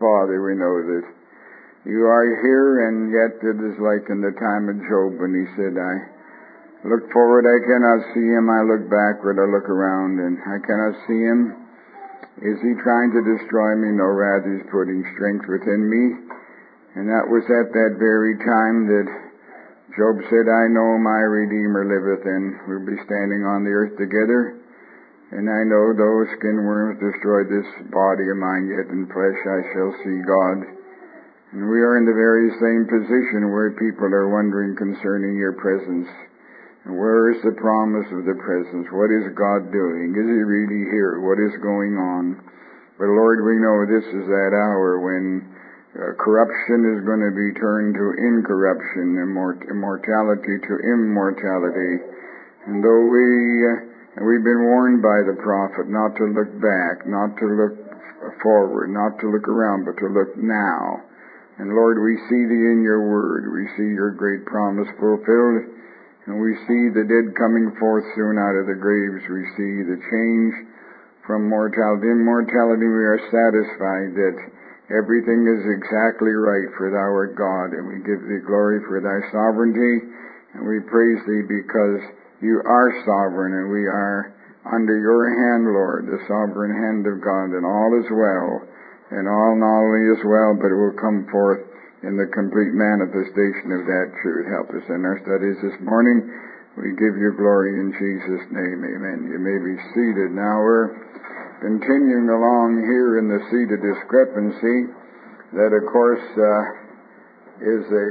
Father, we know that you are here, and yet it is like in the time of Job when he said, I look forward, I cannot see him. I look backward, I look around, and I cannot see him. Is he trying to destroy me? No, rather he's putting strength within me. And that was at that very time that Job said, I know my Redeemer liveth, and we'll be standing on the earth together. And I know though skin worms destroy this body of mine, yet in flesh I shall see God. And we are in the very same position where people are wondering concerning your presence. And where is the promise of the presence? What is God doing? Is he really here? What is going on? But Lord, we know this is that hour when corruption is going to be turned to incorruption, immortality to immortality. And though we've been warned by the prophet not to look back, not to look forward, not to look around, but to look now. And Lord, we see thee in your word. We see your great promise fulfilled. And we see the dead coming forth soon out of the graves. We see the change from mortality to immortality. We are satisfied that everything is exactly right, for thou art God. And we give thee glory for thy sovereignty. And we praise thee because you are sovereign, and we are under your hand, Lord, the sovereign hand of God, and all is well. And all not only is well, but it will come forth in the complete manifestation of that truth. Help us in our studies this morning. We give you glory in Jesus' name. Amen. You may be seated. Now we're continuing along here in the seed of discrepancy that, of course, is a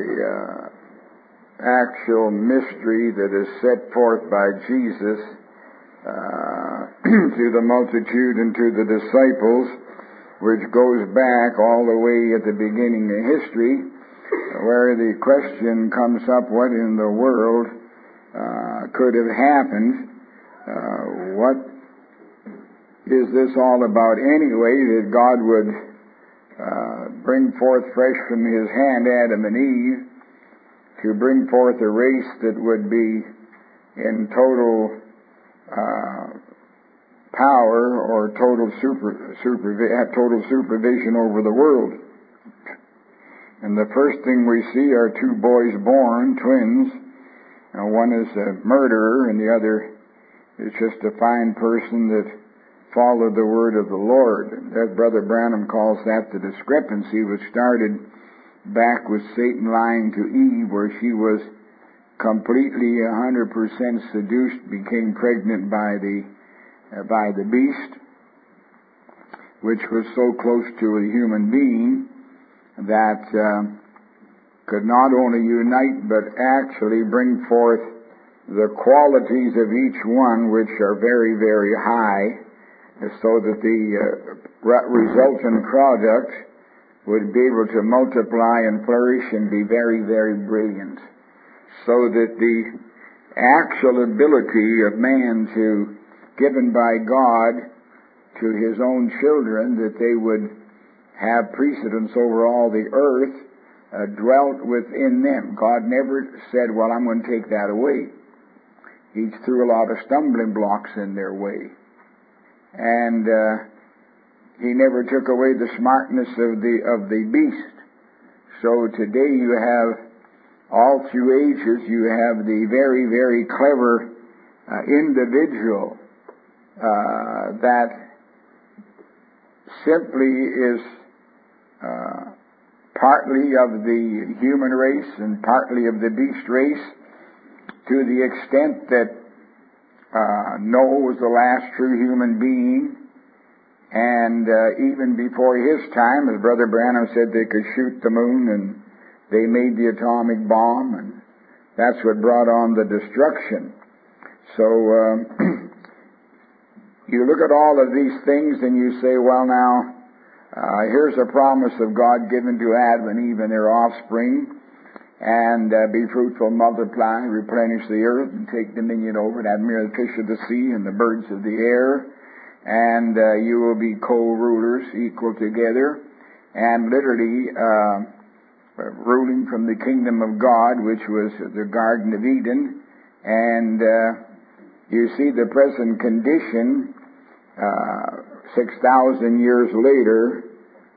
actual mystery that is set forth by Jesus to the multitude and to the disciples, which goes back all the way at the beginning of history, where the question comes up, what in the world could have happened? What is this all about anyway, that God would bring forth fresh from his hand Adam and Eve, to bring forth a race that would be in total power or total supervision over the world. And the first thing we see are two boys born, twins. Now one is a murderer and the other is just a fine person that followed the word of the Lord. And that Brother Branham calls that the discrepancy, which started back with Satan lying to Eve, where she was completely 100% seduced, became pregnant by the beast, which was so close to a human being that could not only unite but actually bring forth the qualities of each one, which are very, very high, so that the resultant product would be able to multiply and flourish and be very, very brilliant, so that the actual ability of man given by God to his own children, that they would have precedence over all the earth, dwelt within them. God never said, well, I'm going to take that away. He threw a lot of stumbling blocks in their way. And he never took away the smartness of the beast. So today you have, all through ages, you have the very, very clever individual that simply is partly of the human race and partly of the beast race, to the extent that Noah was the last true human being, and even before his time, as Brother Branham said, they could shoot the moon, and they made the atomic bomb, and that's what brought on the destruction. So you look at all of these things and you say, well, now, here's a promise of God given to Adam and Eve and their offspring, and be fruitful, multiply, replenish the earth, and take dominion over it, have mere the fish of the sea and the birds of the air, and you will be co-rulers equal together, and literally ruling from the kingdom of God, which was the Garden of Eden. And you see the present condition 6,000 years later,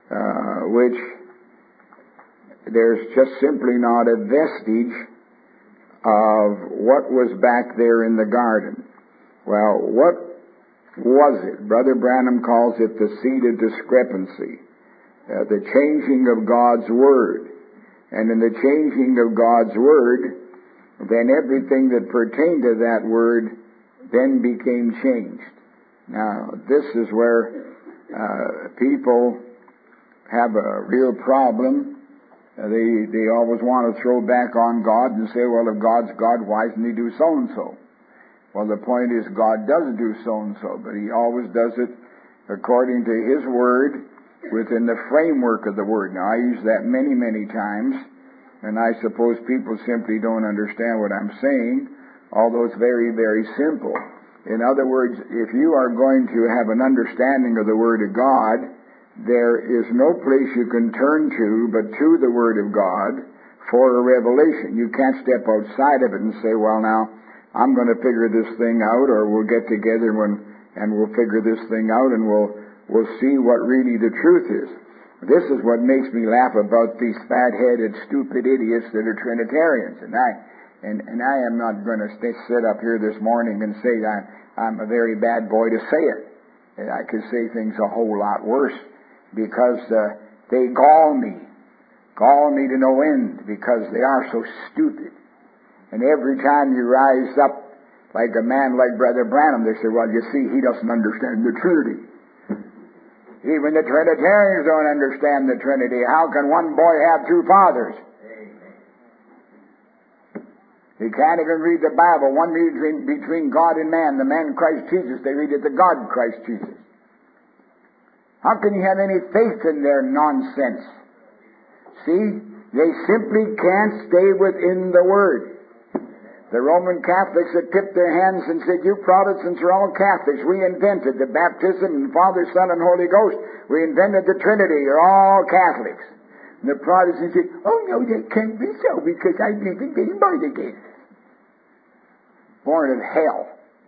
which there's just simply not a vestige of what was back there in the garden. Well, what was it? Brother Branham calls it the seed of discrepancy, the changing of God's Word. And in the changing of God's Word, then everything that pertained to that Word then became changed. Now, this is where people have a real problem. They always want to throw back on God and say, well, if God's God, why doesn't He do so-and-so? Well, the point is God does do so-and-so, but He always does it according to His Word, within the framework of the Word. Now, I use that many, many times, and I suppose people simply don't understand what I'm saying, although it's very, very simple. In other words, if you are going to have an understanding of the Word of God, there is no place you can turn to but to the Word of God for a revelation. You can't step outside of it and say, well, now, I'm going to figure this thing out, or we'll get together and we'll figure this thing out, and we'll see what really the truth is. This is what makes me laugh about these fat-headed, stupid idiots that are Trinitarians. And I am not going to sit up here this morning and say I'm a very bad boy to say it. And I could say things a whole lot worse, because they gall me to no end, because they are so stupid. And every time you rise up like a man like Brother Branham, they say, well, you see, he doesn't understand the Trinity. Even the Trinitarians don't understand the Trinity. How can one boy have two fathers? He can't even read the Bible. One reads between God and man. The man Christ Jesus, they read it the God Christ Jesus. How can you have any faith in their nonsense? See, they simply can't stay within the Word. The Roman Catholics had tipped their hands and said, you Protestants are all Catholics. We invented the baptism in Father, Son, and Holy Ghost. We invented the Trinity. You're all Catholics. And the Protestants said, oh no, that can't be so, because I believe in being born again. Born of hell.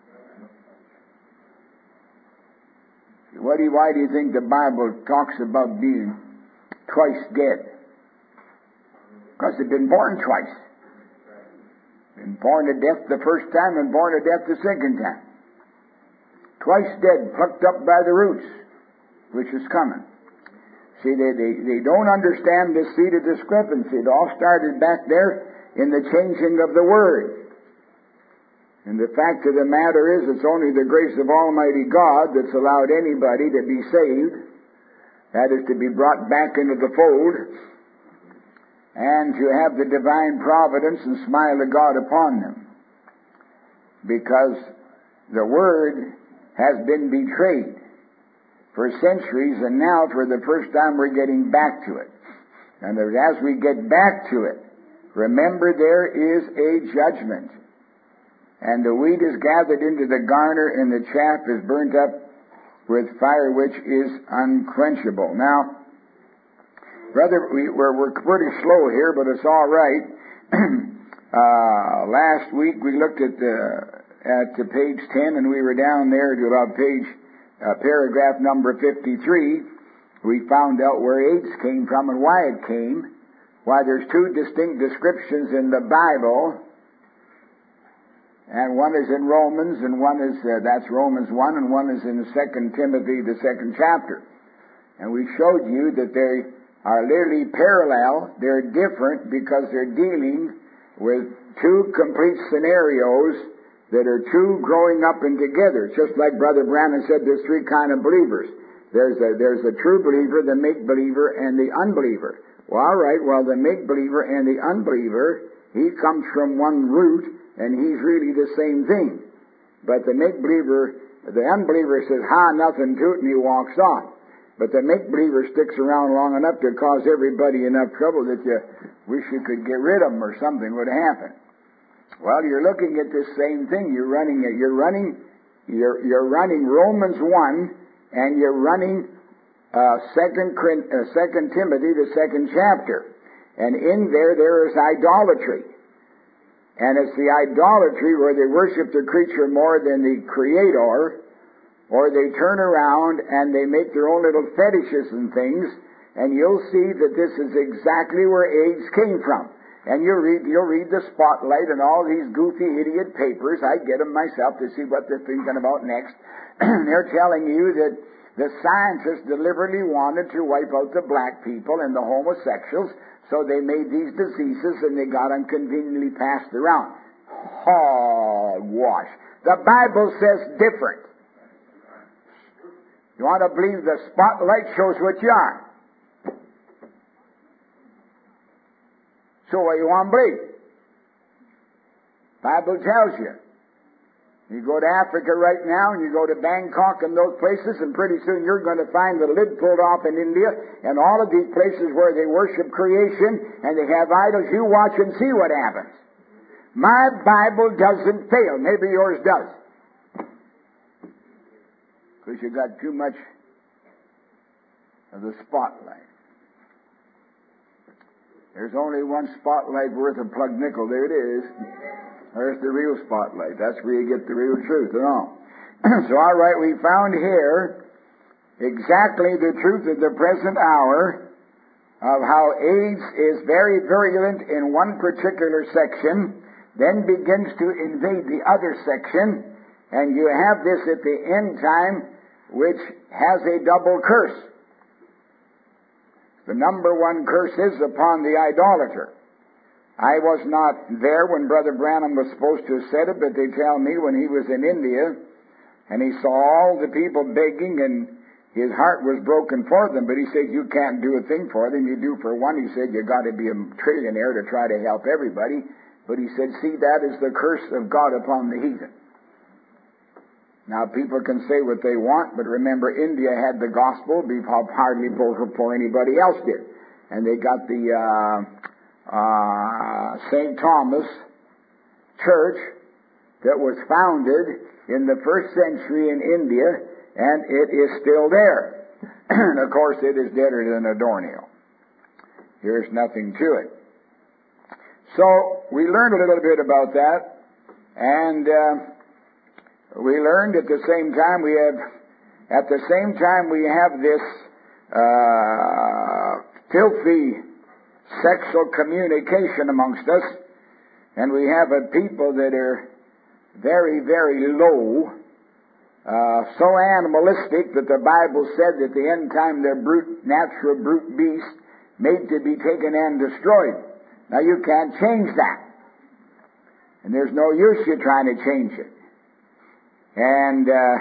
Why do you think the Bible talks about being twice dead? Because they've been born twice. Been born to death the first time and born to death the second time. Twice dead, plucked up by the roots, which is coming. See, they don't understand this seed of discrepancy. It all started back there in the changing of the Word. And the fact of the matter is, it's only the grace of Almighty God that's allowed anybody to be saved. That is, to be brought back into the fold, and to have the divine providence and smile of God upon them. Because the Word has been betrayed for centuries, and now for the first time we're getting back to it. And as we get back to it, remember there is a judgment. And the wheat is gathered into the garner, and the chaff is burnt up with fire which is unquenchable. Now, brother, we're pretty slow here, but it's all right. Last week we looked at page 10, and we were down there to about paragraph number 53. We found out where AIDS came from and why it came. Why there's two distinct descriptions in the Bible, and one is in Romans, and one is that's Romans 1, and one is in 2 Timothy, the 2nd chapter. And we showed you that they are literally parallel. They're different because they're dealing with two complete scenarios that are two growing up and together. Just like Brother Branham said, there's three kind of believers. There's a true believer, the make-believer, and the unbeliever. Well, all right, the make-believer and the unbeliever, he comes from one root, and he's really the same thing. But the make-believer, the unbeliever says, nothing to it, and he walks off. But the make-believer sticks around long enough to cause everybody enough trouble that you wish you could get rid of them or something would happen. Well, you're looking at this same thing. You're running Romans 1, and you're running 2 Timothy, the 2nd chapter. And in there is idolatry. And it's the idolatry where they worship the creature more than the Creator, or they turn around and they make their own little fetishes and things, and you'll see that this is exactly where AIDS came from. And you'll read the Spotlight and all these goofy idiot papers. I get them myself to see what they're thinking about next. They're telling you that the scientists deliberately wanted to wipe out the black people and the homosexuals, so they made these diseases and they got them conveniently passed around. Hogwash. The Bible says different. You want to believe the Spotlight shows what you are. So what you want to believe? Bible tells you. You go to Africa right now, and you go to Bangkok and those places, and pretty soon you're going to find the lid pulled off in India, and all of these places where they worship creation, and they have idols. You watch and see what happens. My Bible doesn't fail. Maybe yours does. Because you got too much of the Spotlight. There's only one Spotlight worth a plug nickel. There it is. There's the real Spotlight. That's where you get the real truth and all. So, all right, we found here exactly the truth of the present hour of how AIDS is very virulent in one particular section, then begins to invade the other section, and you have this at the end time, which has a double curse. The number one curse is upon the idolater. I was not there when Brother Branham was supposed to have said it, but they tell me when he was in India, and he saw all the people begging, and his heart was broken for them, but he said, you can't do a thing for them. You do for one. He said, you got to be a trillionaire to try to help everybody. But he said, see, that is the curse of God upon the heathen. Now, people can say what they want, but remember, India had the gospel hardly before anybody else did. And they got the St. Thomas Church that was founded in the first century in India, and it is still there. And, of course, it is deader than a doornail. There's nothing to it. So, we learned a little bit about that, and we learned at the same time we have this filthy sexual communication amongst us, and we have a people that are very, very low, so animalistic that the Bible said that the end time they're natural brute beasts made to be taken and destroyed. Now you can't change that, and there's no use you trying to change it. And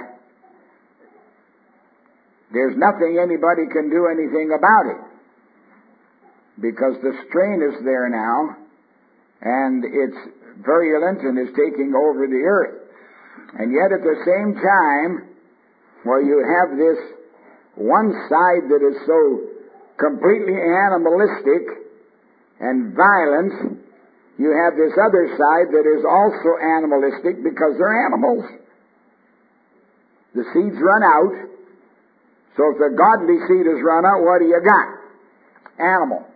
there's nothing anybody can do anything about it, because the strain is there now, and it's virulent and is taking over the earth. And yet at the same time, where you have this one side that is so completely animalistic and violent, you have this other side that is also animalistic because they're animals. The seeds run out. So if the godly seed has run out, what do you got? Animal.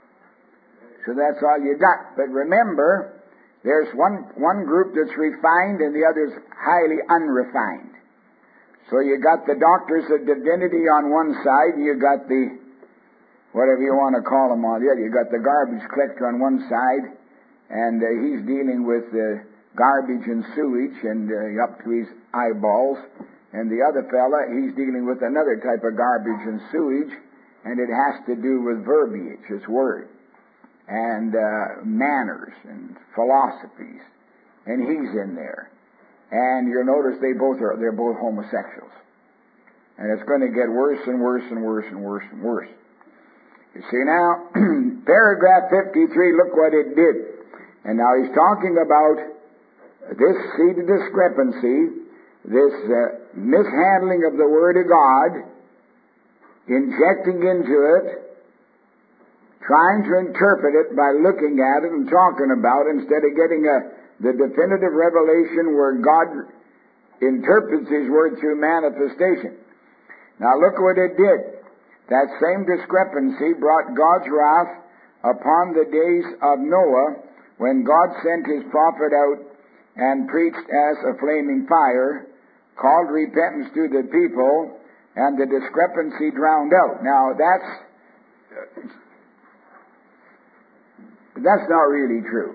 So that's all you got. But remember, there's one group that's refined and the other's highly unrefined. So you got the doctors of divinity on one side, and you got the, whatever you want to call them on the other. You got the garbage collector on one side, and he's dealing with garbage and sewage and up to his eyeballs. And the other fella, he's dealing with another type of garbage and sewage, and it has to do with verbiage, his word, and manners and philosophies. And he's in there. And you'll notice they're both homosexuals. And it's going to get worse and worse and worse and worse and worse. You see now, paragraph 53, look what it did. And now he's talking about this seed discrepancy, this mishandling of the Word of God, injecting into it, trying to interpret it by looking at it and talking about it instead of getting the definitive revelation where God interprets His Word through manifestation. Now look what it did. That same discrepancy brought God's wrath upon the days of Noah, when God sent His prophet out and preached as a flaming fire, called repentance to the people, and the discrepancy drowned out. Now, that's that's not really true.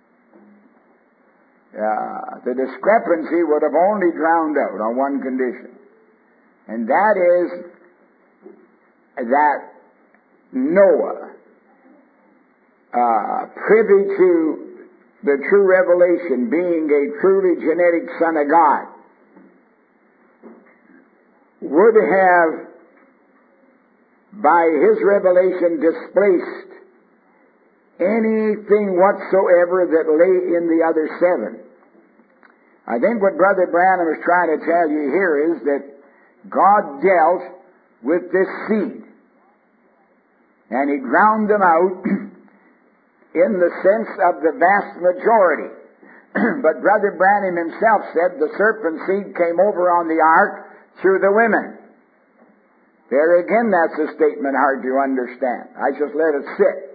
The discrepancy would have only drowned out on one condition, and that is that Noah, privy to the true revelation, being a truly genetic son of God, would have, by his revelation, displaced anything whatsoever that lay in the other seven. I think what Brother Branham is trying to tell you here is that God dealt with this seed, and He drowned them out in the sense of the vast majority. But Brother Branham himself said the serpent seed came over on the ark through the women. There again, that's a statement hard to understand. I just let it sit.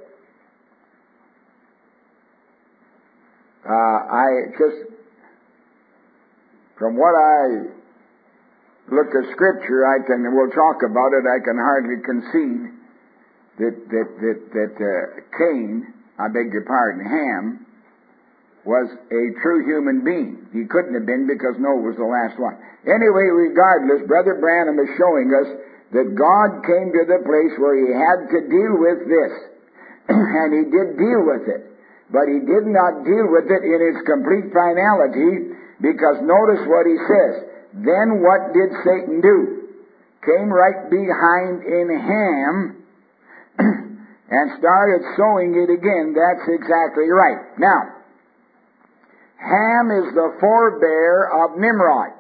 From what I look at Scripture, we'll talk about it, I can hardly concede that Cain, Ham, was a true human being. He couldn't have been, because Noah was the last one. Anyway, regardless, Brother Branham is showing us that God came to the place where He had to deal with this. And He did deal with it. But He did not deal with it in its complete finality, because notice what He says. Then what did Satan do? Came right behind in Ham and started sowing it again. That's exactly right. Now, Ham is the forebear of Nimrod.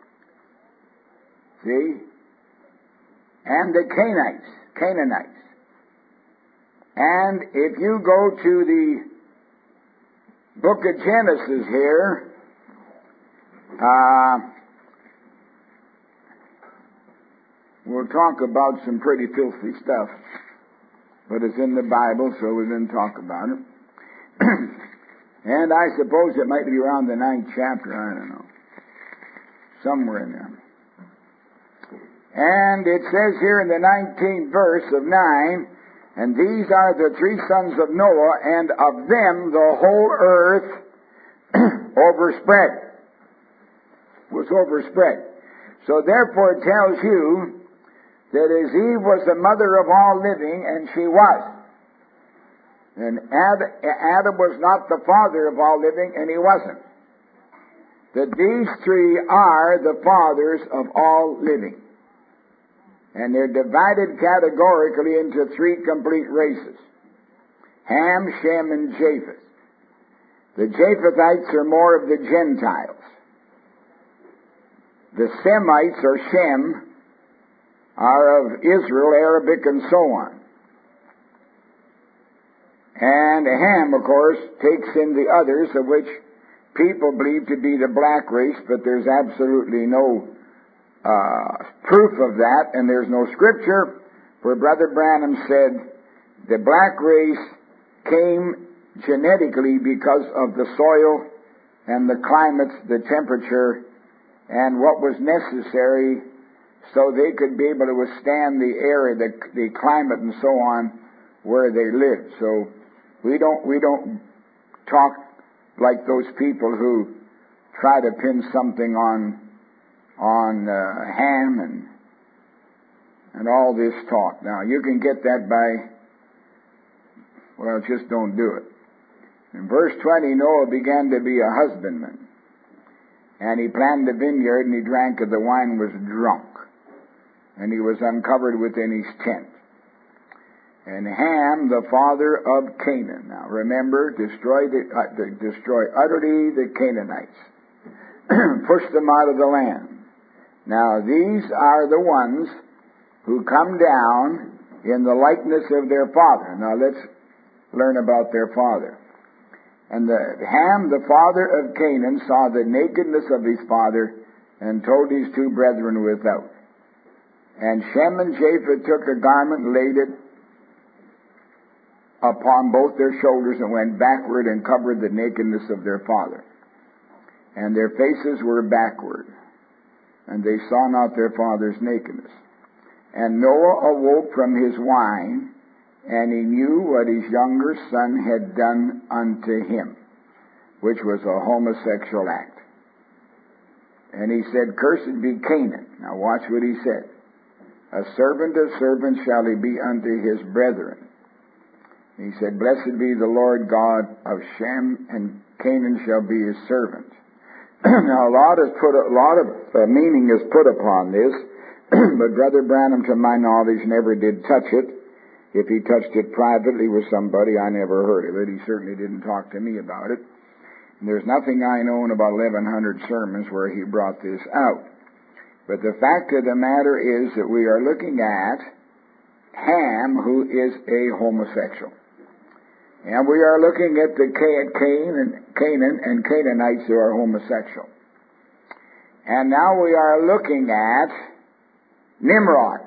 See? And the Canaanites. And if you go to the book of Genesis here, we'll talk about some pretty filthy stuff, but it's in the Bible, so we didn't talk about it. And I suppose it might be around the 9th chapter, I don't know. Somewhere in there. And it says here in the 19th verse of 9, and these are the 3 sons of Noah, and of them the whole earth was overspread. So therefore it tells you that as Eve was the mother of all living, and she was. And Adam was not the father of all living, and he wasn't. That these 3 are the fathers of all living. And they're divided categorically into 3 complete races: Ham, Shem, and Japheth. The Japhethites are more of the Gentiles. The Semites, or Shem, are of Israel, Arabic, and so on. And Ham, of course, takes in the others, of which people believe to be the black race, but there's absolutely no proof of that, and there's no scripture, where Brother Branham said the black race came genetically because of the soil and the climate, the temperature, and what was necessary so they could be able to withstand the area, the climate and so on, where they lived. So we don't talk like those people who try to pin something on Ham and all this talk. Now, you can get that by, well, just don't do it. In verse 20, Noah began to be a husbandman, and he planted a vineyard, and he drank of the wine, was drunk, and he was uncovered within his tent. And Ham, the father of Canaan. Now, remember, destroy utterly the Canaanites. Push them out of the land. Now, these are the ones who come down in the likeness of their father. Now, let's learn about their father. And Ham, the father of Canaan, saw the nakedness of his father and told his 2 brethren without. And Shem and Japheth took a garment, laid it upon both their shoulders, and went backward and covered the nakedness of their father. And their faces were backward, and they saw not their father's nakedness. And Noah awoke from his wine, and he knew what his younger son had done unto him, which was a homosexual act. And he said, "Cursed be Canaan." Now watch what he said. "A servant of servants shall he be unto his brethren." He said, "Blessed be the Lord God of Shem, and Canaan shall be his servant." Now a lot of meaning is put upon this, but Brother Branham, to my knowledge, never did touch it. If he touched it privately with somebody, I never heard of it. He certainly didn't talk to me about it. And there's nothing I know in about 1,100 sermons where he brought this out. But the fact of the matter is that we are looking at Ham, who is a homosexual. And we are looking at the Canaan and Canaanites who are homosexual. And now we are looking at Nimrod,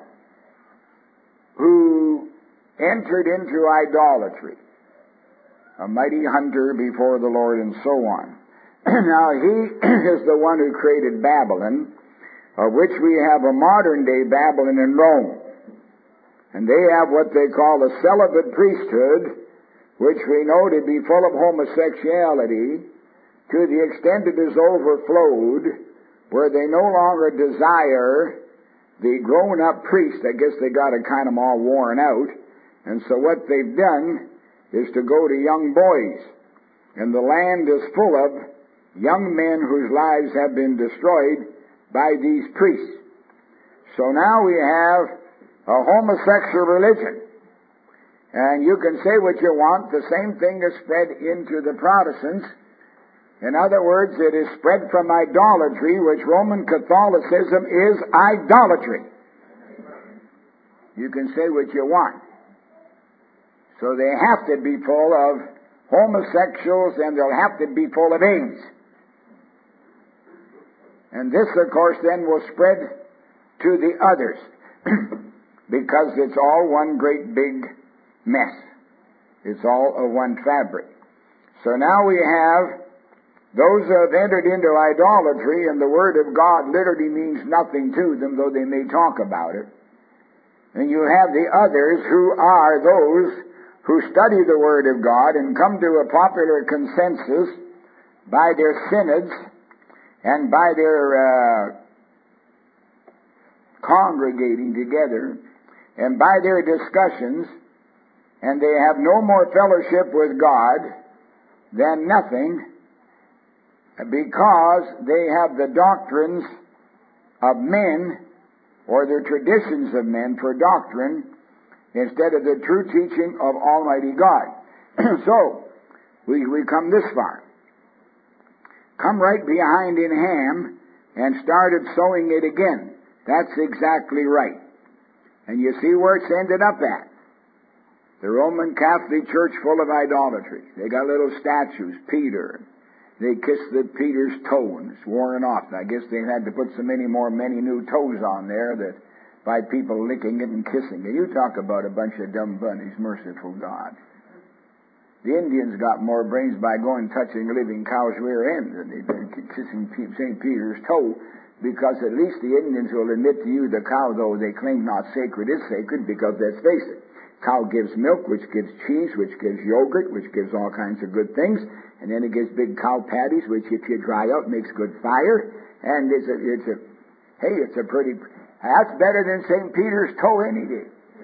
who entered into idolatry, a mighty hunter before the Lord, and so on. Now he is the one who created Babylon, of which we have a modern day Babylon in Rome. And they have what they call a celibate priesthood, which we know to be full of homosexuality, to the extent it is overflowed, where they no longer desire the grown-up priest. I guess they got it kind of all worn out. And so what they've done is to go to young boys. And the land is full of young men whose lives have been destroyed by these priests. So now we have a homosexual religion. And you can say what you want, the same thing is spread into the Protestants. In other words, it is spread from idolatry, which Roman Catholicism is idolatry. You can say what you want. So they have to be full of homosexuals, and they'll have to be full of AIDS. And this, of course, then will spread to the others, because it's all one great big mess. It's all a one fabric. So now we have those who have entered into idolatry, and the Word of God literally means nothing to them, though they may talk about it. And you have the others who are those who study the Word of God and come to a popular consensus by their synods and by their congregating together and by their discussions, and they have no more fellowship with God than nothing, because they have the doctrines of men or the traditions of men for doctrine instead of the true teaching of Almighty God. So, we come this far. Come right behind in Ham and started sowing it again. That's exactly right. And you see where it's ended up at. The Roman Catholic Church full of idolatry. They got little statues, Peter. They kiss Peter's toe, and it's worn off. I guess they had to put so many new toes on there that by people licking it and kissing it. You talk about a bunch of dumb bunnies, merciful God. The Indians got more brains by going touching a living cow's rear end than they did kissing St. Peter's toe, because at least the Indians will admit to you the cow, though they claim not sacred, is sacred, because let's face it, cow gives milk, which gives cheese, which gives yogurt, which gives all kinds of good things, and then it gives big cow patties, which if you dry out makes good fire, and it's a pretty, that's better than St. Peter's toe any day.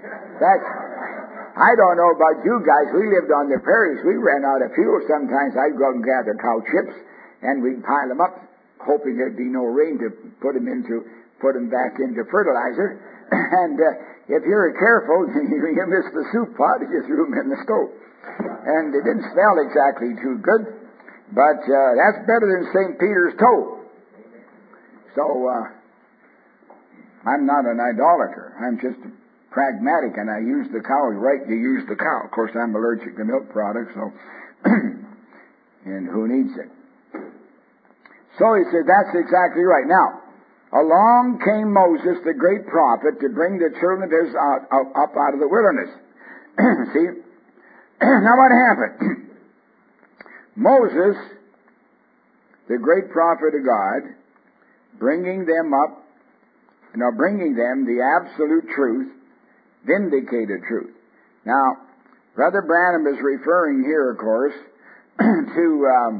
I don't know about you guys, we lived on the prairies, we ran out of fuel, sometimes I'd go and gather cow chips, and we'd pile them up, hoping there'd be no rain to put them back into fertilizer, and if you were careful, you missed the soup pot if you threw them in the stove. And it didn't smell exactly too good, but that's better than St. Peter's toe. So, I'm not an idolater. I'm just pragmatic, and I use the cow right to use the cow. Of course, I'm allergic to milk products, so, and who needs it? So he said, that's exactly right. Now, along came Moses, the great prophet, to bring the children of Israel up out of the wilderness. See? Now what happened? Moses, the great prophet of God, bringing them the absolute truth, vindicated truth. Now, Brother Branham is referring here, of course, to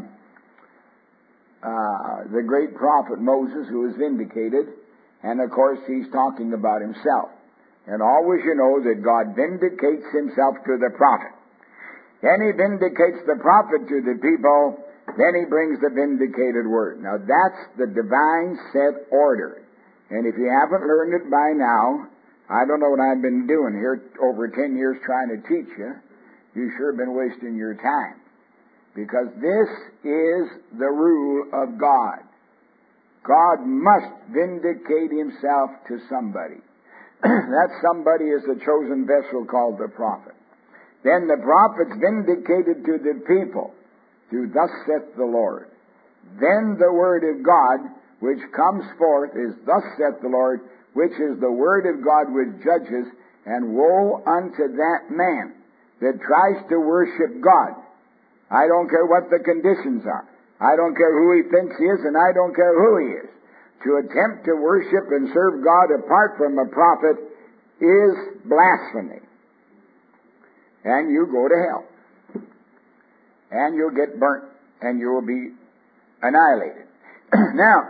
the great prophet Moses, who was vindicated, and of course he's talking about himself. And always you know that God vindicates himself to the prophet. Then he vindicates the prophet to the people, then he brings the vindicated word. Now that's the divine set order. And if you haven't learned it by now, I don't know what I've been doing here over 10 years trying to teach you. You sure have been wasting your time. Because this is the rule of God. God must vindicate himself to somebody. That somebody is the chosen vessel called the prophet. Then the prophet's vindicated to the people through thus saith the Lord. Then the word of God which comes forth is thus saith the Lord, which is the word of God which judges, and woe unto that man that tries to worship God. I don't care what the conditions are. I don't care who he thinks he is, and I don't care who he is. To attempt to worship and serve God apart from a prophet is blasphemy. And you go to hell. And you'll get burnt, and you will be annihilated. Now,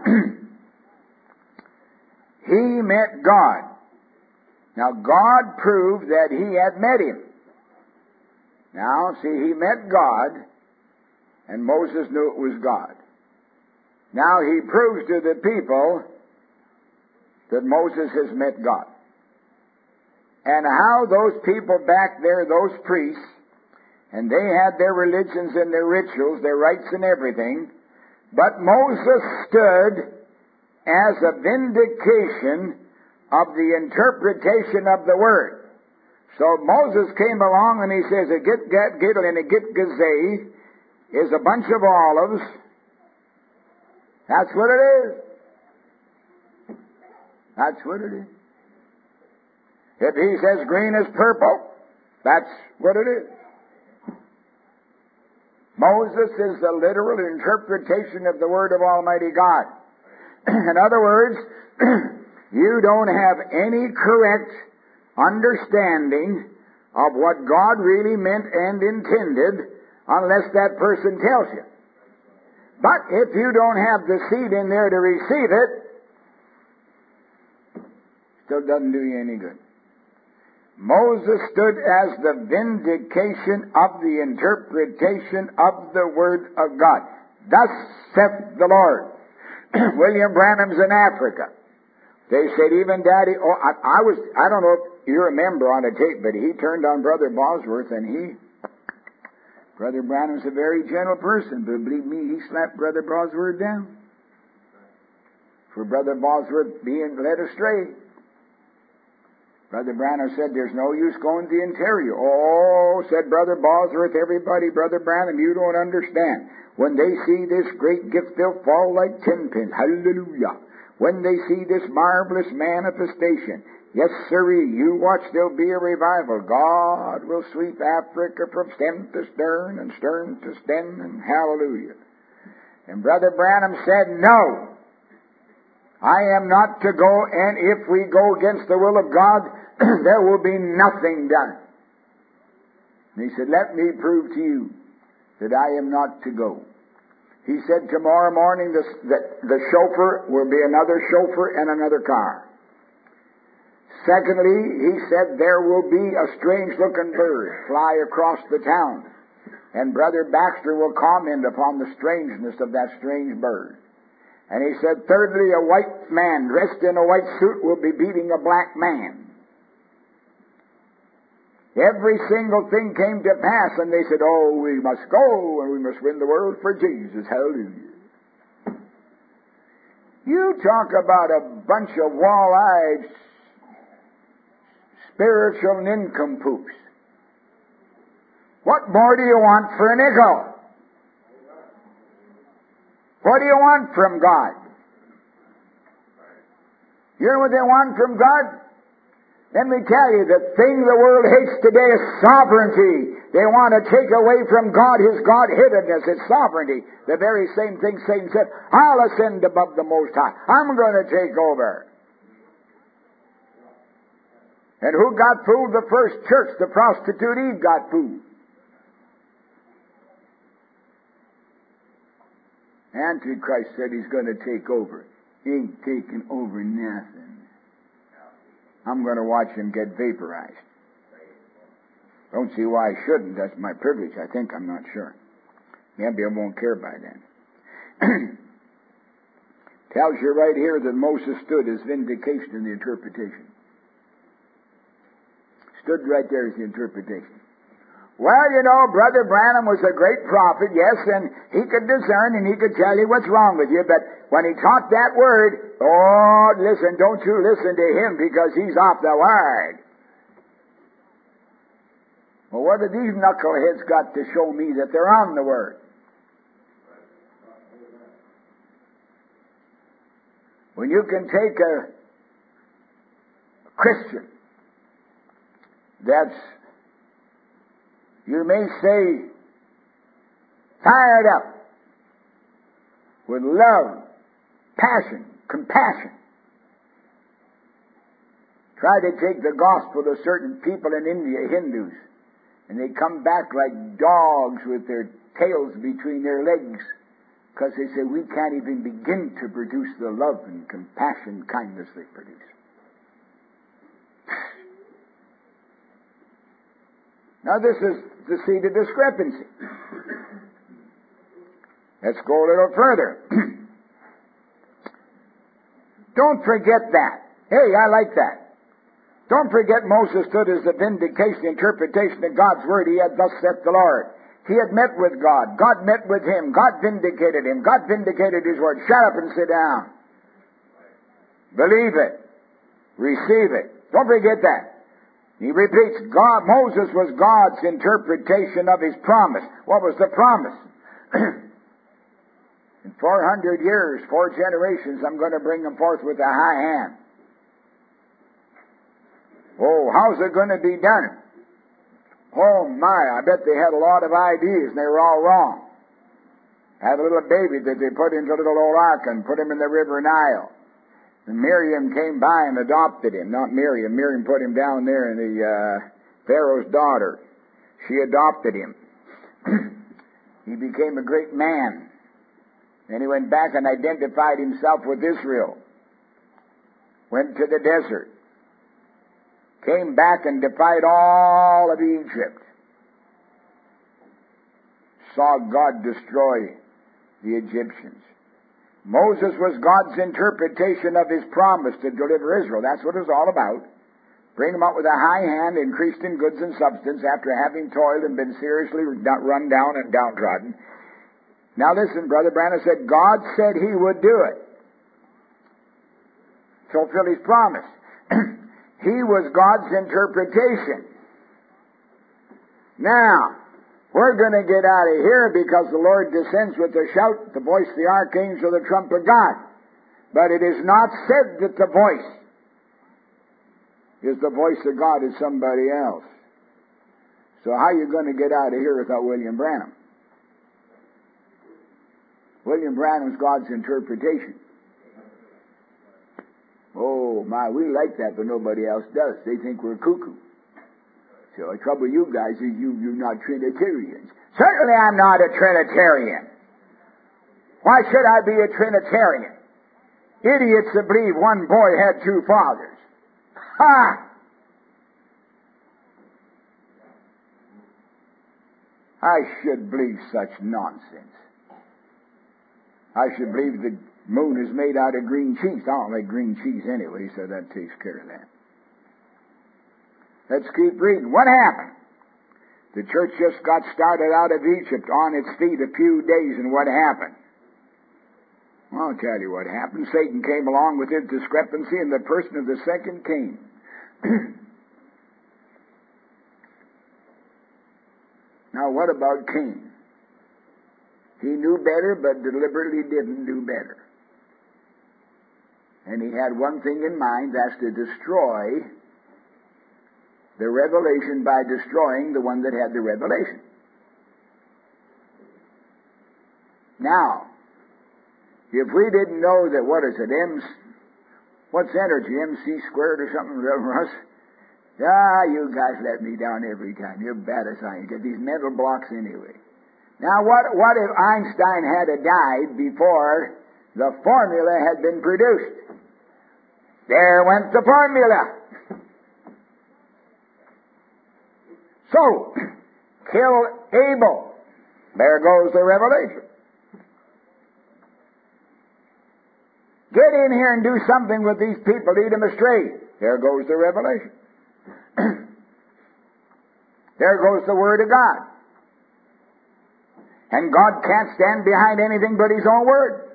he met God. Now, God proved that he had met him. Now, see, he met God, and Moses knew it was God. Now, he proves to the people that Moses has met God. And how those people back there, those priests, and they had their religions and their rituals, their rites and everything, but Moses stood as a vindication of the interpretation of the Word. So Moses came along and he says, a git gat gittle and a git gazay is a bunch of olives. That's what it is. That's what it is. If he says green is purple, that's what it is. Moses is the literal interpretation of the Word of Almighty God. In other words, you don't have any correct understanding of what God really meant and intended unless that person tells you. But if you don't have the seed in there to receive it, still doesn't do you any good. Moses stood as the vindication of the interpretation of the Word of God. Thus saith the Lord. William Branham's in Africa. They said, even Daddy, I don't know if you remember on a tape, but he turned on Brother Bosworth, and Brother Branham's a very gentle person, but believe me, he slapped Brother Bosworth down for Brother Bosworth being led astray. Brother Branham said, there's no use going to the interior. Oh, said Brother Bosworth, everybody, Brother Branham, you don't understand. When they see this great gift, they'll fall like 10 pins. Hallelujah. When they see this marvelous manifestation, yes, sirree, you watch, there'll be a revival. God will sweep Africa from stem to stern and stern to stem, and hallelujah. And Brother Branham said, no, I am not to go, and if we go against the will of God, there will be nothing done. And he said, let me prove to you that I am not to go. He said, tomorrow morning the chauffeur will be another chauffeur and another car. Secondly, he said, there will be a strange-looking bird fly across the town. And Brother Baxter will comment upon the strangeness of that strange bird. And he said, thirdly, a white man dressed in a white suit will be beating a black man. Every single thing came to pass, and they said, oh, we must go, and we must win the world for Jesus. Hallelujah. You talk about a bunch of wall-eyed spiritual nincompoops. What more do you want for a nickel? What do you want from God? You know what they want from God? Let me tell you, the thing the world hates today is sovereignty. They want to take away from God His God-hiddenness, His sovereignty. The very same thing Satan said, I'll ascend above the Most High. I'm going to take over. And who got fooled? The first church. The prostitute Eve got fooled. Antichrist said he's going to take over. He ain't taking over nothing. I'm going to watch him get vaporized. Don't see why I shouldn't. That's my privilege. I think. I'm not sure. Maybe I won't care by then. Tells you right here that Moses stood as vindication in the interpretation. Stood right there as the interpretation. Well, you know, Brother Branham was a great prophet, yes, and he could discern and he could tell you what's wrong with you, but when he taught that word, oh, listen, don't you listen to him because he's off the word. Well, what have these knuckleheads got to show me that they're on the word? When you can take a Christian that's, you may say, fired up with love, passion, compassion, try to take the gospel to certain people in India, Hindus, and they come back like dogs with their tails between their legs because they say, we can't even begin to produce the love and compassion, kindness they produce. Now this is to see the discrepancy. Let's go a little further. Don't forget that. Hey, I like that. Don't forget Moses stood as the vindication, interpretation of God's word. He had thus saith the Lord. He had met with God. God met with him. God vindicated him. God vindicated his word. Shut up and sit down. Believe it. Receive it. Don't forget that. He repeats, Moses was God's interpretation of his promise. What was the promise? In 400 years, 4 generations, I'm going to bring them forth with a high hand. Oh, how's it going to be done? Oh my, I bet they had a lot of ideas and they were all wrong. Had a little baby that they put into a little old ark and put him in the river Nile. And Miriam came by and adopted him. Not Miriam. Miriam put him down there in the Pharaoh's daughter. She adopted him. He became a great man. Then he went back and identified himself with Israel. Went to the desert. Came back and defied all of Egypt. Saw God destroy the Egyptians. Moses was God's interpretation of his promise to deliver Israel. That's what it was all about. Bring them up with a high hand, increased in goods and substance, after having toiled and been seriously run down and downtrodden. Now listen, Brother Branham said, God said he would do it. Fulfill his promise. He was God's interpretation. Now, we're going to get out of here because the Lord descends with a shout, the voice of the archangel, the trump of God. But it is not said that the voice is the voice of God, is somebody else. So how are you going to get out of here without William Branham? William Branham's God's interpretation. Oh my, we like that, but nobody else does. They think we're cuckoo. So the trouble with you guys is you're not Trinitarians. Certainly I'm not a Trinitarian. Why should I be a Trinitarian? Idiots that believe one boy had 2 fathers. Ha! I should believe such nonsense. I should believe the moon is made out of green cheese. I don't like green cheese anyway, so that takes care of that. Let's keep reading. What happened? The church just got started out of Egypt on its feet a few days, and what happened? Well, I'll tell you what happened. Satan came along with his discrepancy in the person of the second Cain. Now, what about Cain? He knew better, but deliberately didn't do better. And he had one thing in mind, that's to destroy the revelation by destroying the one that had the revelation. Now, if we didn't know that, what's energy, MC squared or something, Russ? You guys let me down every time. You're bad as I am. Get these mental blocks anyway. Now, what if Einstein had died before the formula had been produced? There went the formula. So, kill Abel. There goes the revelation. Get in here and do something with these people, lead them astray. There goes the revelation. There goes the Word of God. And God can't stand behind anything but His own Word.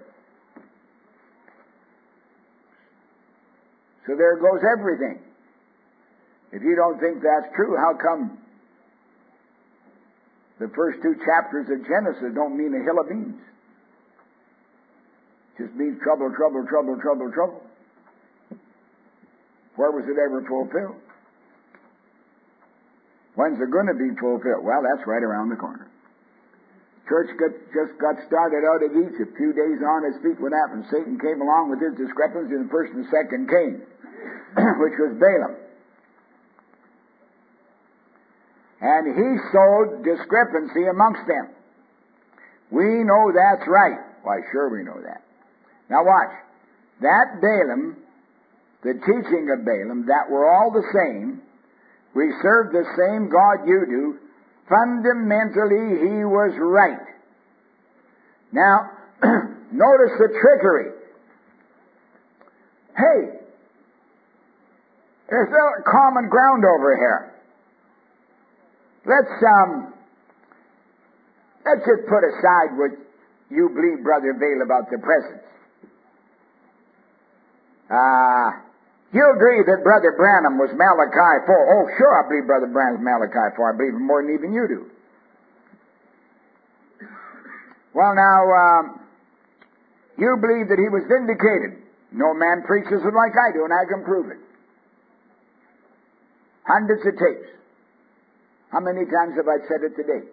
So there goes everything. If you don't think that's true, how come the first 2 chapters of Genesis don't mean a hill of beans? It just means trouble, trouble, trouble, trouble, trouble. Where was it ever fulfilled? When's it going to be fulfilled? Well, that's right around the corner. Church just got started out of Egypt. A few days on his feet, what happened? Satan came along with his discrepancy, and the first and second came, which was Balaam. And he sowed discrepancy amongst them. We know that's right. Why, sure we know that. Now watch. That Balaam, the teaching of Balaam, that we're all the same, we serve the same God you do, fundamentally he was right. Now, notice the trickery. Hey, there's a common ground over here. Let's just put aside what you believe, Brother Vail, about the presence. You agree that Brother Branham was Malachi 4. Oh, sure, I believe Brother Branham's Malachi 4. I believe him more than even you do. Well, now, you believe that he was vindicated. No man preaches it like I do, and I can prove it. Hundreds of tapes. How many times have I said it today?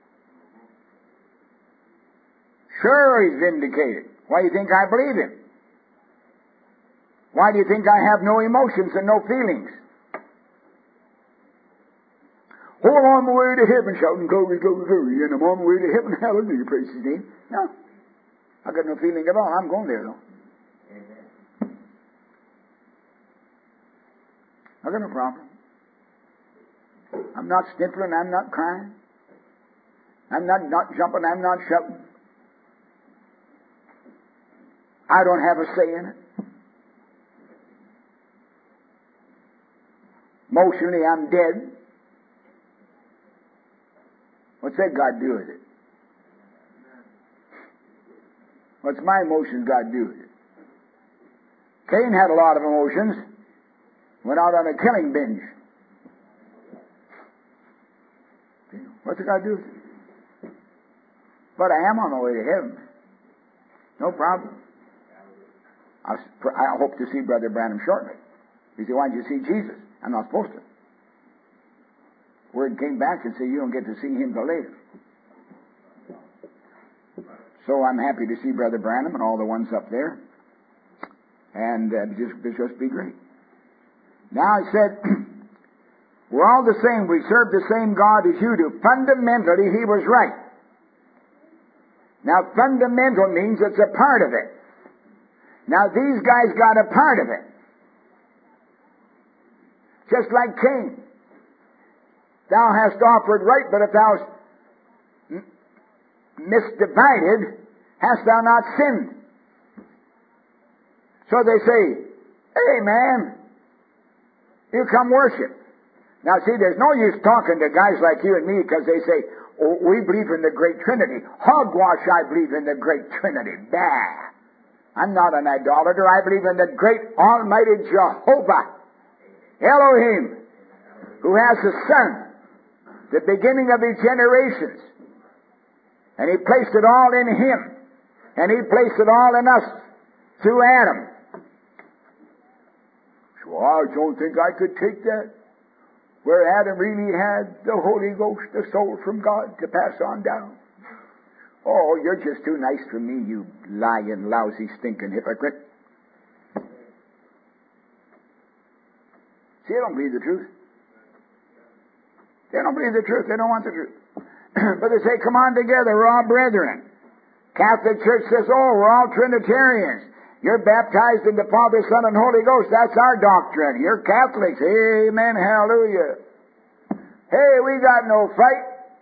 Sure, he's vindicated. Why do you think I believe him? Why do you think I have no emotions and no feelings? Oh, I'm on my way to heaven, shouting glory, glory, glory, and I'm on my way to heaven, hallelujah, praise His name. No, I got no feeling at all. I'm going there, though. Amen. I got no problem. I'm not sniffling, I'm not crying. I'm not jumping, I'm not shouting. I don't have a say in it. Emotionally, I'm dead. What's that got to do with it? What's my emotions got to do with it? Cain had a lot of emotions. Went out on a killing binge. What's it got to do with it? But I am on my way to heaven. No problem. I hope to see Brother Branham shortly. He said, why did you see Jesus? I'm not supposed to. Word came back and said, you don't get to see him till later. So I'm happy to see Brother Branham and all the ones up there. And just be great. Now I said, we're all the same. We serve the same God as you do. Fundamentally, he was right. Now, fundamental means it's a part of it. Now, these guys got a part of it. Just like Cain. Thou hast offered right, but if thou hast misdivided, hast thou not sinned? So they say, hey man, you come worship. Now see, there's no use talking to guys like you and me because they say, oh, we believe in the great Trinity. Hogwash, I believe in the great Trinity. Bah! I'm not an idolater. I believe in the great Almighty Jehovah, Elohim, who has a son, the beginning of his generations. And he placed it all in him. And he placed it all in us through Adam. So I don't think I could take that. Where Adam really had the Holy Ghost, the soul from God, to pass on down. Oh, you're just too nice for me, you lying, lousy, stinking hypocrite. See, I don't believe the truth. They don't believe the truth. They don't want the truth. But they say, come on together. We're all brethren. Catholic Church says, oh, we're all Trinitarians. You're baptized in the Father, Son, and Holy Ghost. That's our doctrine. You're Catholics. Amen. Hallelujah. Hey, we got no fight.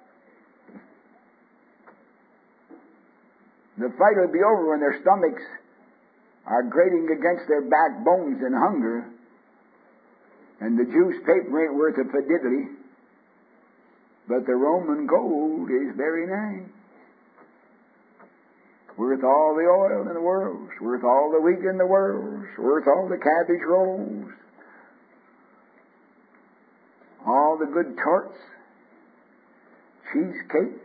The fight will be over when their stomachs are grating against their backbones in hunger, and the Jews' paper ain't worth a fiddly, but the Roman gold is very nice. Worth all the oil in the world, worth all the wheat in the world, worth all the cabbage rolls, all the good tarts, cheesecakes,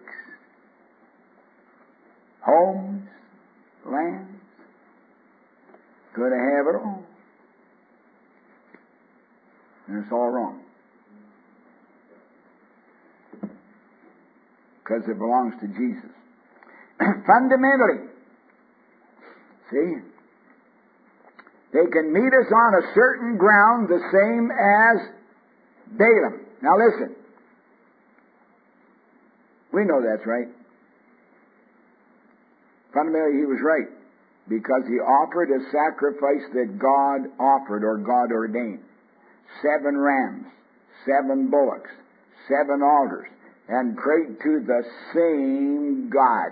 homes, lands. Going to have it all. And it's all wrong. Because it belongs to Jesus. Fundamentally, see, they can meet us on a certain ground the same as Balaam. Now listen. We know that's right. Fundamentally, he was right. Because he offered a sacrifice that God offered or God ordained. 7 rams, 7 bullocks, 7 altars, and prayed to the same God.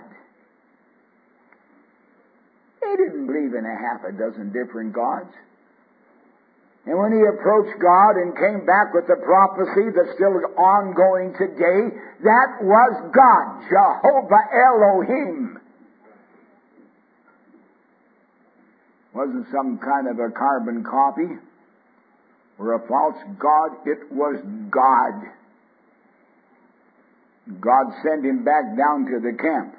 He didn't believe in a half a dozen different gods. And when he approached God and came back with the prophecy that's still ongoing today, that was God, Jehovah Elohim. Wasn't some kind of a carbon copy or a false god. It was God. God sent him back down to the camp.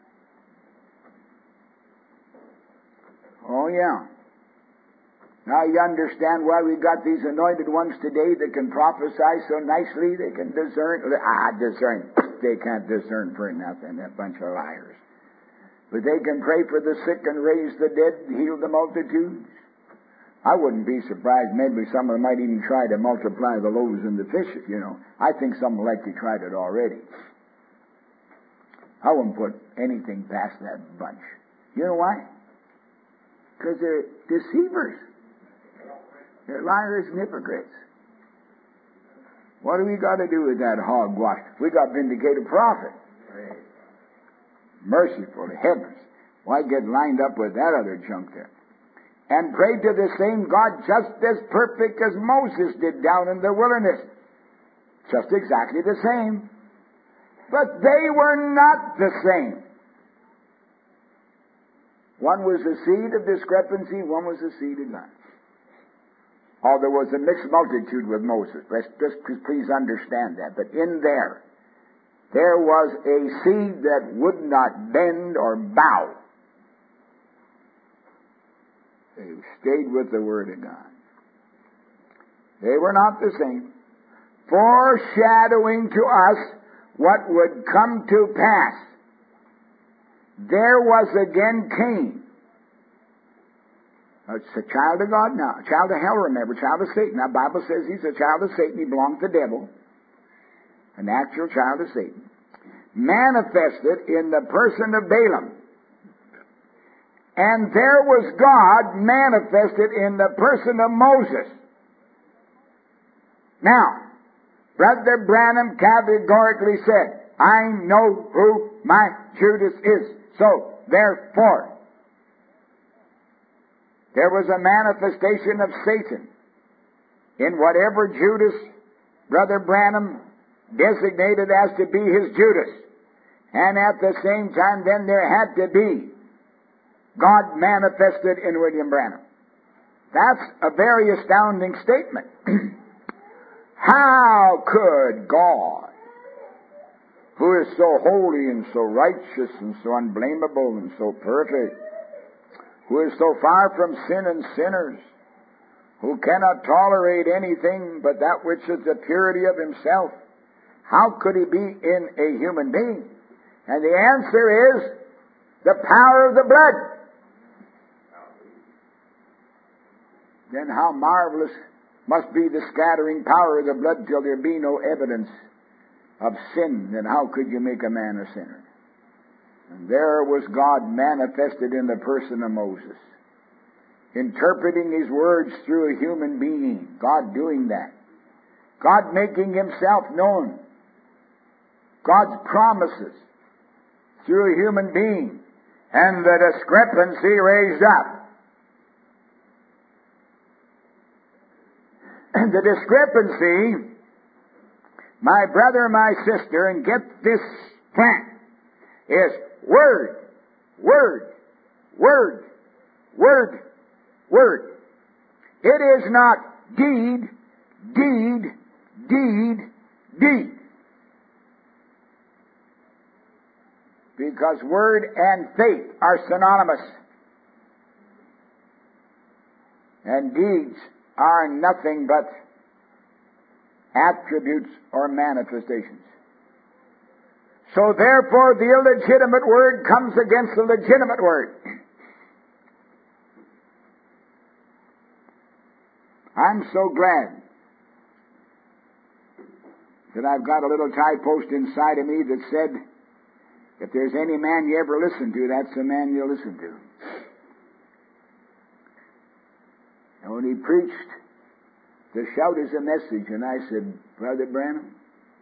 Oh, yeah. Now you understand why we got these anointed ones today that can prophesy so nicely. They can discern. Discern. They can't discern for nothing. That bunch of liars. But they can pray for the sick and raise the dead and heal the multitudes. I wouldn't be surprised. Maybe some of them might even try to multiply the loaves and the fishes, you know. I think some likely tried it already. I wouldn't put anything past that bunch. You know why? Because they're deceivers. They're liars and hypocrites. What do we got to do with that hogwash? We got vindicated prophet. Merciful heavens. Why get lined up with that other junk there? And prayed to the same God just as perfect as Moses did down in the wilderness. Just exactly the same. But they were not the same. One was a seed of discrepancy, one was a seed of life. Oh, there was a mixed multitude with Moses. Just please understand that. But in there was a seed that would not bend or bow. They stayed with the Word of God. They were not the same. Foreshadowing to us what would come to pass. There was again Cain. It's a child of God now. A child of hell, remember. Child of Satan. Now, the Bible says he's a child of Satan. He belonged to the devil. An actual child of Satan. Manifested in the person of Balaam. And there was God manifested in the person of Moses. Now, Brother Branham categorically said, I know who my Judas is. So, therefore, there was a manifestation of Satan in whatever Judas, Brother Branham, designated as to be his Judas. And at the same time, then there had to be God manifested in William Branham. That's a very astounding statement. How could God, who is so holy and so righteous and so unblameable and so perfect, who is so far from sin and sinners, who cannot tolerate anything but that which is the purity of himself, how could he be in a human being? And the answer is the power of the blood. Then how marvelous must be the scattering power of the blood till there be no evidence of sin, then how could you make a man a sinner? And there was God manifested in the person of Moses, interpreting his words through a human being. God doing that. God making himself known. God's promises through a human being. And the discrepancy raised up. And the discrepancy, my brother, my sister, and get this plant, is word, word, word, word, word. It is not deed, deed, deed, deed. Because word and faith are synonymous. And deeds are nothing but attributes or manifestations. So therefore the illegitimate word comes against the legitimate word. I'm so glad that I've got a little tie post inside of me that said, if there's any man you ever listen to, that's the man you'll listen to. And when he preached, the shout is a message, and I said, Brother Branham,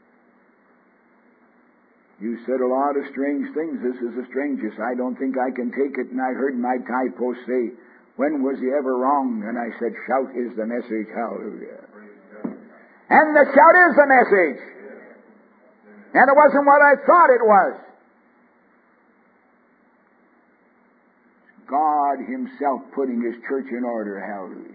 you said a lot of strange things. This is the strangest. I don't think I can take it. And I heard my tie post say, when was he ever wrong? And I said, shout is the message. Hallelujah. And the shout is the message. And it wasn't what I thought it was. God himself putting his church in order. Hallelujah.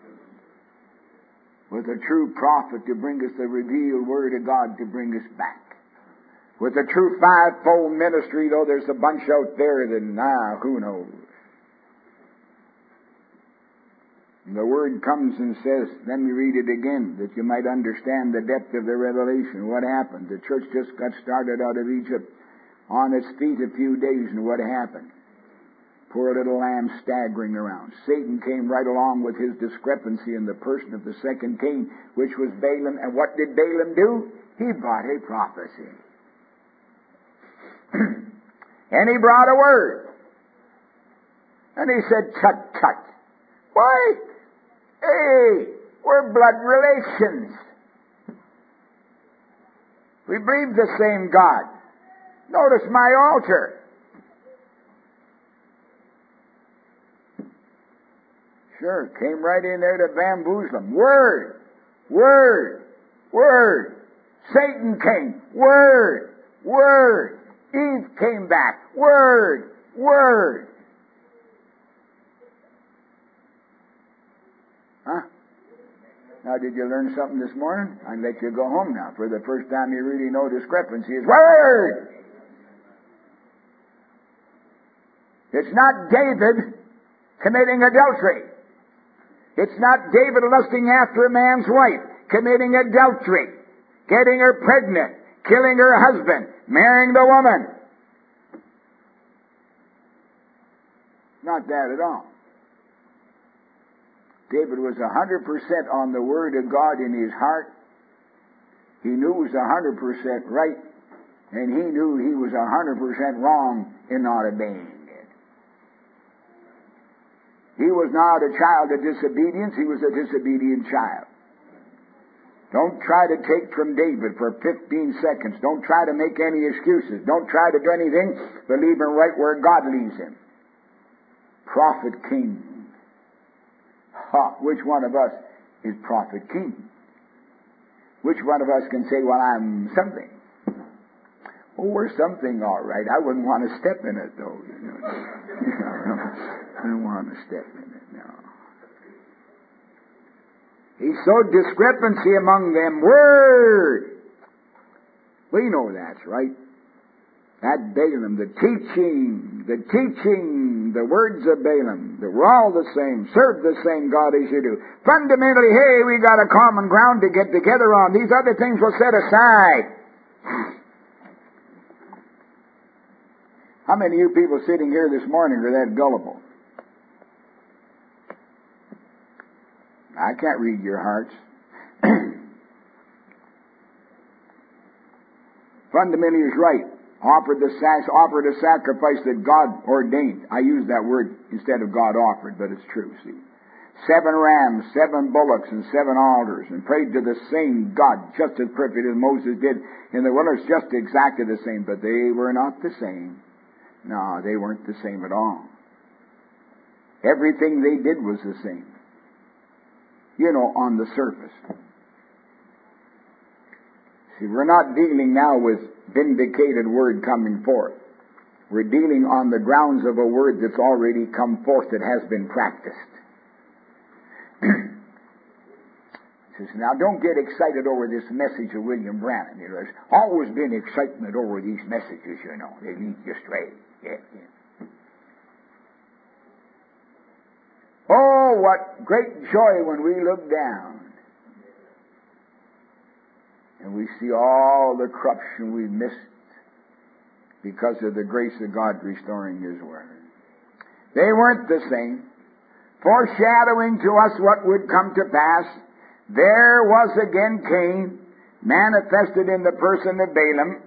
With a true prophet to bring us the revealed word of God to bring us back. With a true fivefold ministry, though there's a bunch out there that, who knows? And the word comes and says, let me read it again, that you might understand the depth of the revelation. What happened? The church just got started out of Egypt on its feet a few days, and what happened? Poor little lamb staggering around. Satan came right along with his discrepancy in the person of the second king, which was Balaam. And what did Balaam do? He brought a prophecy. And he brought a word. And he said, tut, tut. Why? Hey, we're blood relations. We believe the same God. Notice my altar. Sure, came right in there to bamboozle him. Word, word, word. Satan came. Word, word. Eve came back. Word, word. Huh? Now, did you learn something this morning? I'll let you go home now. For the first time you really know discrepancy is word. It's not David committing adultery. It's not David lusting after a man's wife, committing adultery, getting her pregnant, killing her husband, marrying the woman. Not that at all. David was 100% on the Word of God in his heart. He knew it was 100% right, and he knew he was 100% wrong in not obeying it. He was not a child of disobedience, he was a disobedient child. Don't try to take from David for 15 seconds. Don't try to make any excuses. Don't try to do anything but leave him right where God leaves him. Prophet King. Which one of us is Prophet King? Which one of us can say, well, I'm something? Oh, we're something, all right. I wouldn't want to step in it, though. You know. I don't want to step in it, no. He sowed discrepancy among them. Word! We know that's right. That Balaam, the teaching, the words of Balaam, that we're all the same, serve the same God as you do. Fundamentally, hey, we got a common ground to get together on. These other things we'll set aside. How many of you people sitting here this morning are that gullible? I can't read your hearts. fundamentally is right. Offered a sacrifice that God ordained. I use that word instead of God offered, but it's true, see. 7 rams, 7 bullocks, and 7 altars, and prayed to the same God, just as perfect as Moses did in the wilderness, just exactly the same, but they were not the same. No, they weren't the same at all. Everything they did was the same. You know, on the surface. See, we're not dealing now with vindicated word coming forth. We're dealing on the grounds of a word that's already come forth that has been practiced. Now, don't get excited over this message of William Branham. There's always been excitement over these messages, you know. They lead you astray. Yeah. Oh, what great joy when we look down and we see all the corruption we've missed because of the grace of God restoring His Word. They weren't the same. Foreshadowing to us what would come to pass, there was again Cain, manifested in the person of Balaam.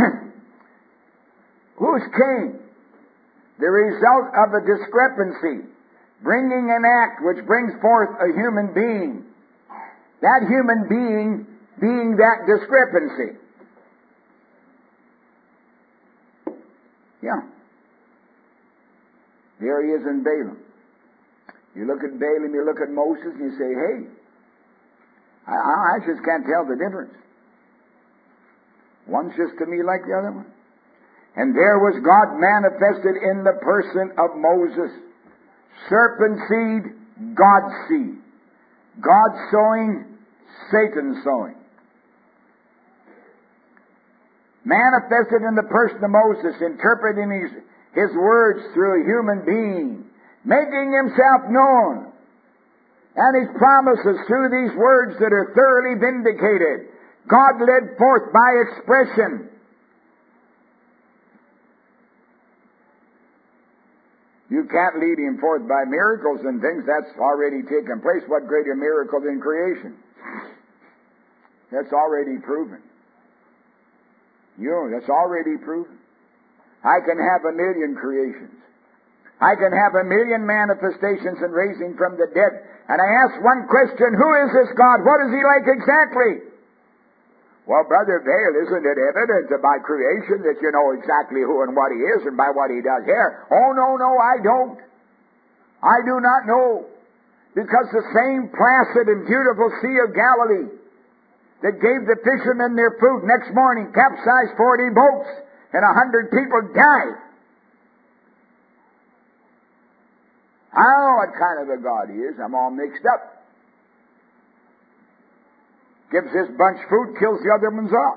Who's Cain? The result of a discrepancy, bringing an act which brings forth a human being. That human being being that discrepancy. Yeah. There he is in Balaam. You look at Balaam, you look at Moses, and you say, hey, I just can't tell the difference. One's just to me like the other one. And there was God manifested in the person of Moses. Serpent seed, God's seed. God sowing, Satan sowing. Manifested in the person of Moses, interpreting his words through a human being, making himself known, and his promises through these words that are thoroughly vindicated. God led forth by expression. You can't lead him forth by miracles and things. That's already taken place. What greater miracle than creation? That's already proven. That's already proven. I can have 1,000,000 creations. I can have 1,000,000 manifestations and raising from the dead. And I ask one question, who is this God? What is He like exactly? Well, Brother Vail, isn't it evident by creation that you know exactly who and what He is and by what He does here? Oh, no, I don't. I do not know. Because the same placid and beautiful Sea of Galilee that gave the fishermen their food next morning capsized 40 boats and 100 people died. I don't know what kind of a God He is. I'm all mixed up. Gives this bunch food, kills the other ones off.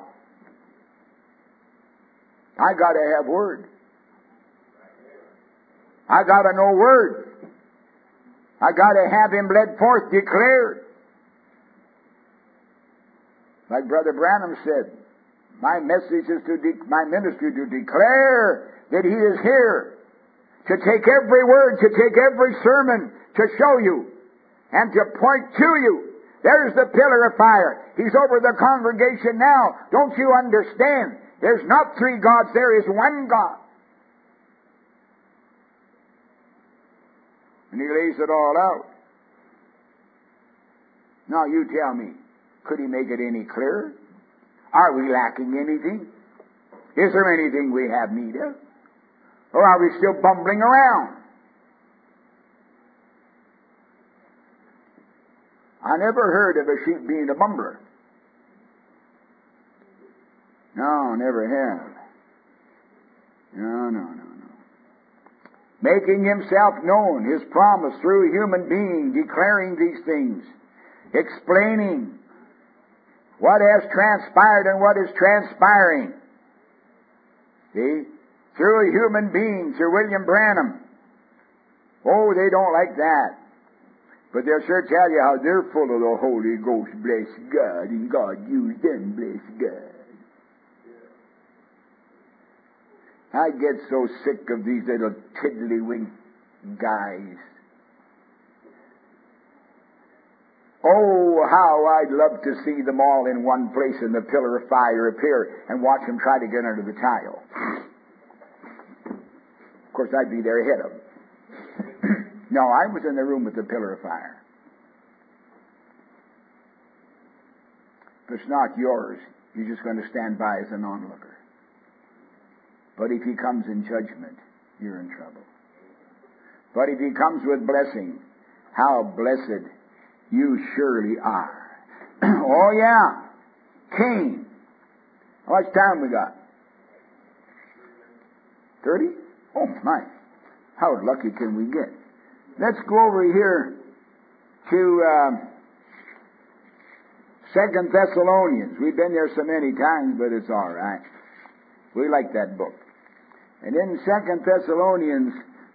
I got to have Word. I got to know Word. I got to have Him led forth, declared. Like Brother Branham said, my message is my ministry to declare that He is here. To take every word, to take every sermon, to show you, and to point to you. There's the pillar of fire. He's over the congregation now. Don't you understand? There's not 3 gods, there is one God. And He lays it all out. Now you tell me, could He make it any clearer? Are we lacking anything? Is there anything we have need of? Or are we still bumbling around? I never heard of a sheep being a bumbler. No, never have. No. Making Himself known, His promise through a human being, declaring these things, explaining what has transpired and what is transpiring. See? Through a human being, through William Branham. Oh, they don't like that. But they'll sure tell you how they're full of the Holy Ghost, bless God, and God used them, bless God. I get so sick of these little tiddlywink guys. Oh, how I'd love to see them all in one place and the pillar of fire appear and watch them try to get under the tile. Of course, I'd be there ahead of them. No, I was in the room with the pillar of fire. If it's not yours, you're just going to stand by as an onlooker. But if he comes in judgment, you're in trouble. But if he comes with blessing, how blessed you surely are. Oh yeah, Cain. How much time we got? 30? Oh my. How lucky can we get? Let's go over here to 2 Thessalonians. We've been there so many times, but it's all right. We like that book. And in 2 Thessalonians,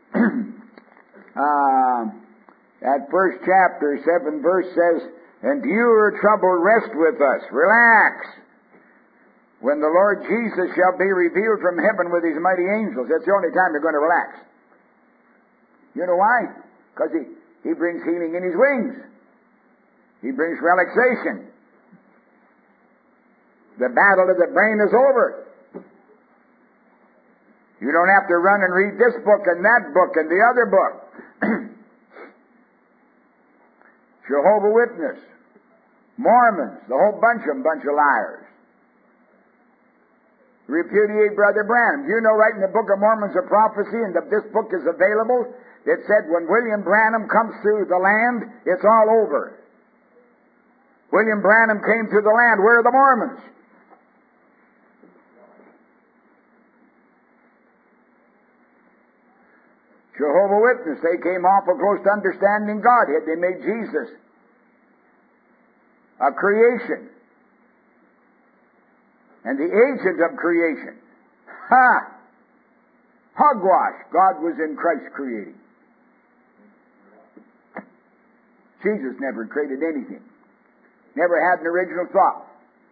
that first chapter, 7th verse says, "And you who are troubled, rest with us." Relax. When the Lord Jesus shall be revealed from heaven with his mighty angels. That's the only time you're going to relax. You know why? Because he brings healing in his wings. He brings relaxation. The battle of the brain is over. You don't have to run and read this book and that book and the other book. Jehovah's Witness, Mormons, the whole bunch of them, bunch of liars. Repudiate Brother Branham. Do you know right in the Book of Mormon's a prophecy, and this book is available, that said when William Branham comes through the land, it's all over. William Branham came through the land. Where are the Mormons? Jehovah's Witness, they came awful close to understanding Godhead. They made Jesus a creation and the agent of creation. Ha! Hogwash. God was in Christ creating. Jesus never created anything. Never had an original thought.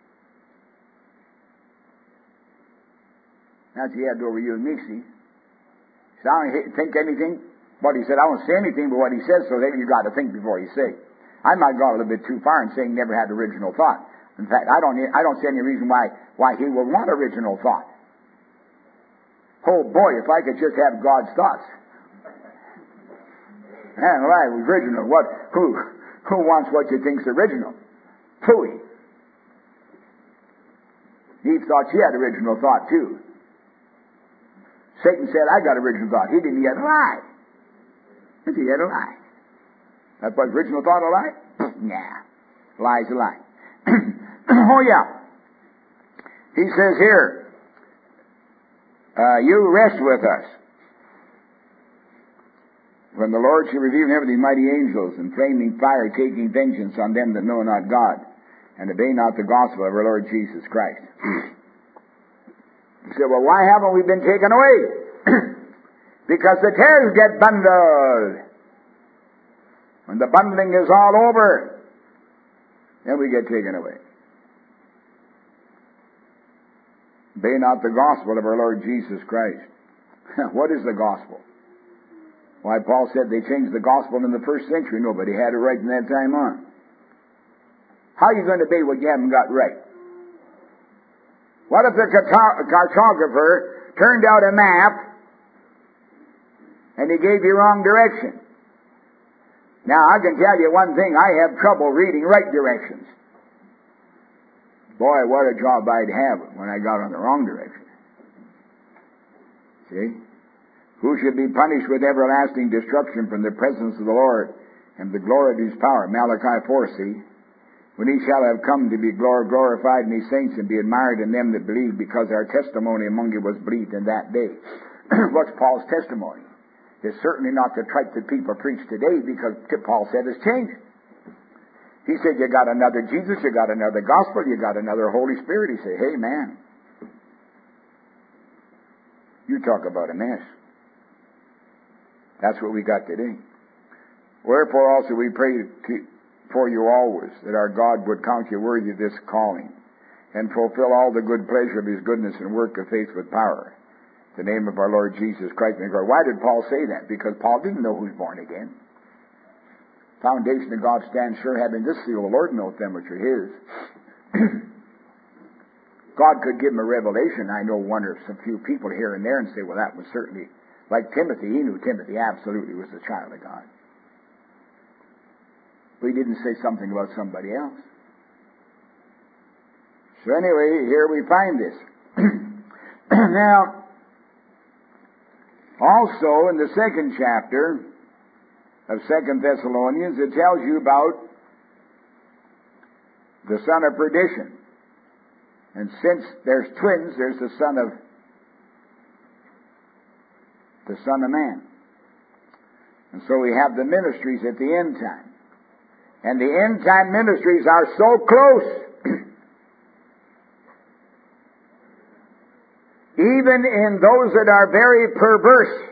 That's he had over you and me, see. He said, I don't think anything. But he said, I don't say anything but what he says, so then you got to think before you say. I might go a little bit too far in saying never had original thought. In fact, I don't see any reason why he would want original thought. Oh boy, if I could just have God's thoughts. Man, right, original. Who wants what you think's original? Phooey. Eve thought she had original thought too. Satan said, I got original thought. He didn't. He had a lie. He had a lie. That's what original thought a lie? Nah. Lie's a lie. Oh yeah. He says here, you rest with us. When the Lord shall reveal in heaven these mighty angels in flaming fire, taking vengeance on them that know not God, and obey not the gospel of our Lord Jesus Christ. You say, well, why haven't we been taken away? Because the tares get bundled. When the bundling is all over, then we get taken away. Obey not the gospel of our Lord Jesus Christ. What is the gospel? Why, Paul said they changed the gospel in the first century. Nobody had it right from that time on. How are you going to obey what you haven't got right? What if the cartographer turned out a map and he gave you wrong direction? Now, I can tell you one thing. I have trouble reading right directions. Boy, what a job I'd have when I got on the wrong direction. See? Who should be punished with everlasting destruction from the presence of the Lord and the glory of his power. Malachi 4, see? When he shall have come to be glorified in his saints and be admired in them that believe, because our testimony among you was believed in that day. What's Paul's testimony? It's certainly not the type that people preach today, because Paul said it's changed. He said, you got another Jesus, you got another gospel, you got another Holy Spirit. He said, hey man, you talk about a mess. That's what we got today. Wherefore also we pray for you always, that our God would count you worthy of this calling, and fulfill all the good pleasure of his goodness and work of faith with power. The name of our Lord Jesus Christ. Why did Paul say that? Because Paul didn't know who's born again. Foundation of God stands sure, having this seal, the Lord knoweth them which are His. God could give him a revelation. I know one or some few people here and there and say, well, that was certainly, like Timothy, he knew Timothy absolutely was the child of God. But he didn't say something about somebody else. So anyway, here we find this. Now, also in the second chapter of 2 Thessalonians, it tells you about the son of perdition. And since there's twins, there's the son of man. And so we have the ministries at the end time. And the end time ministries are so close. Even in those that are very perverse,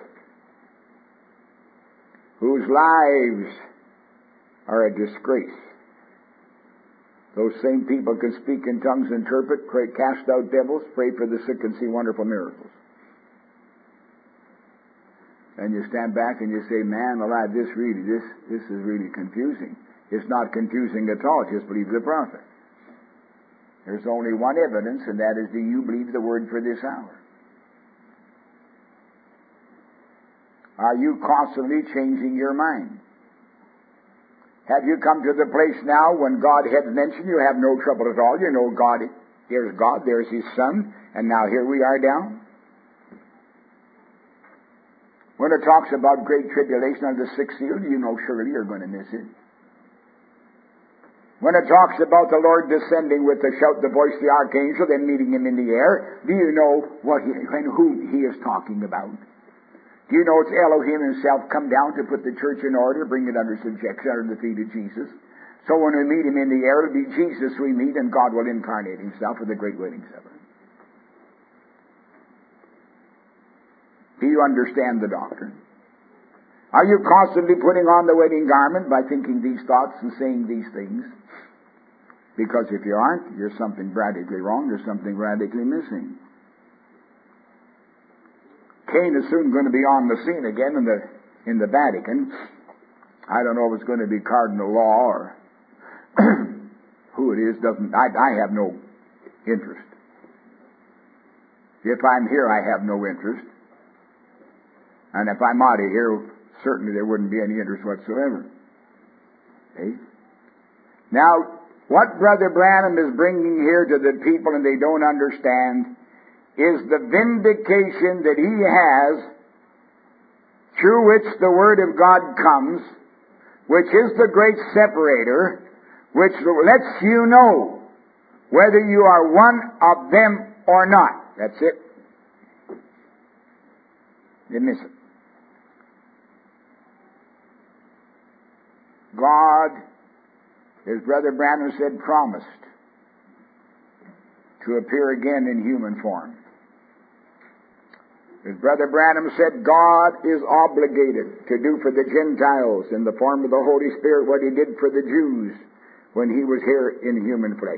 whose lives are a disgrace. Those same people can speak in tongues, interpret, pray, cast out devils, pray for the sick, and see wonderful miracles. And you stand back and you say, man alive, this is really confusing. It's not confusing at all. Just believe the prophet. There's only one evidence, and that is, do you believe the word for this hour? Are you constantly changing your mind? Have you come to the place now when God had mentioned you have no trouble at all? You know God, there's His Son, and now here we are down. When it talks about great tribulation on the sixth seal, you know surely you're going to miss it. When it talks about the Lord descending with the shout, the voice of the archangel, then meeting Him in the air, do you know who He is talking about? Do you know it's Elohim Himself come down to put the church in order, bring it under subjection, under the feet of Jesus? So when we meet Him in the air, it'll be Jesus we meet, and God will incarnate Himself for the great wedding supper. Do you understand the doctrine? Are you constantly putting on the wedding garment by thinking these thoughts and saying these things? Because if you aren't, there's something radically wrong, there's something radically missing. Cain is soon going to be on the scene again in the Vatican. I don't know if it's going to be Cardinal Law or who it is. I have no interest. If I'm here, I have no interest. And if I'm out of here, certainly there wouldn't be any interest whatsoever. Okay? Now, what Brother Branham is bringing here to the people, and they don't understand, is the vindication that he has through which the Word of God comes, which is the great separator, which lets you know whether you are one of them or not. That's it. You miss it. God, as Brother Branham said, promised to appear again in human form. As Brother Branham said, God is obligated to do for the Gentiles in the form of the Holy Spirit what He did for the Jews when He was here in human flesh.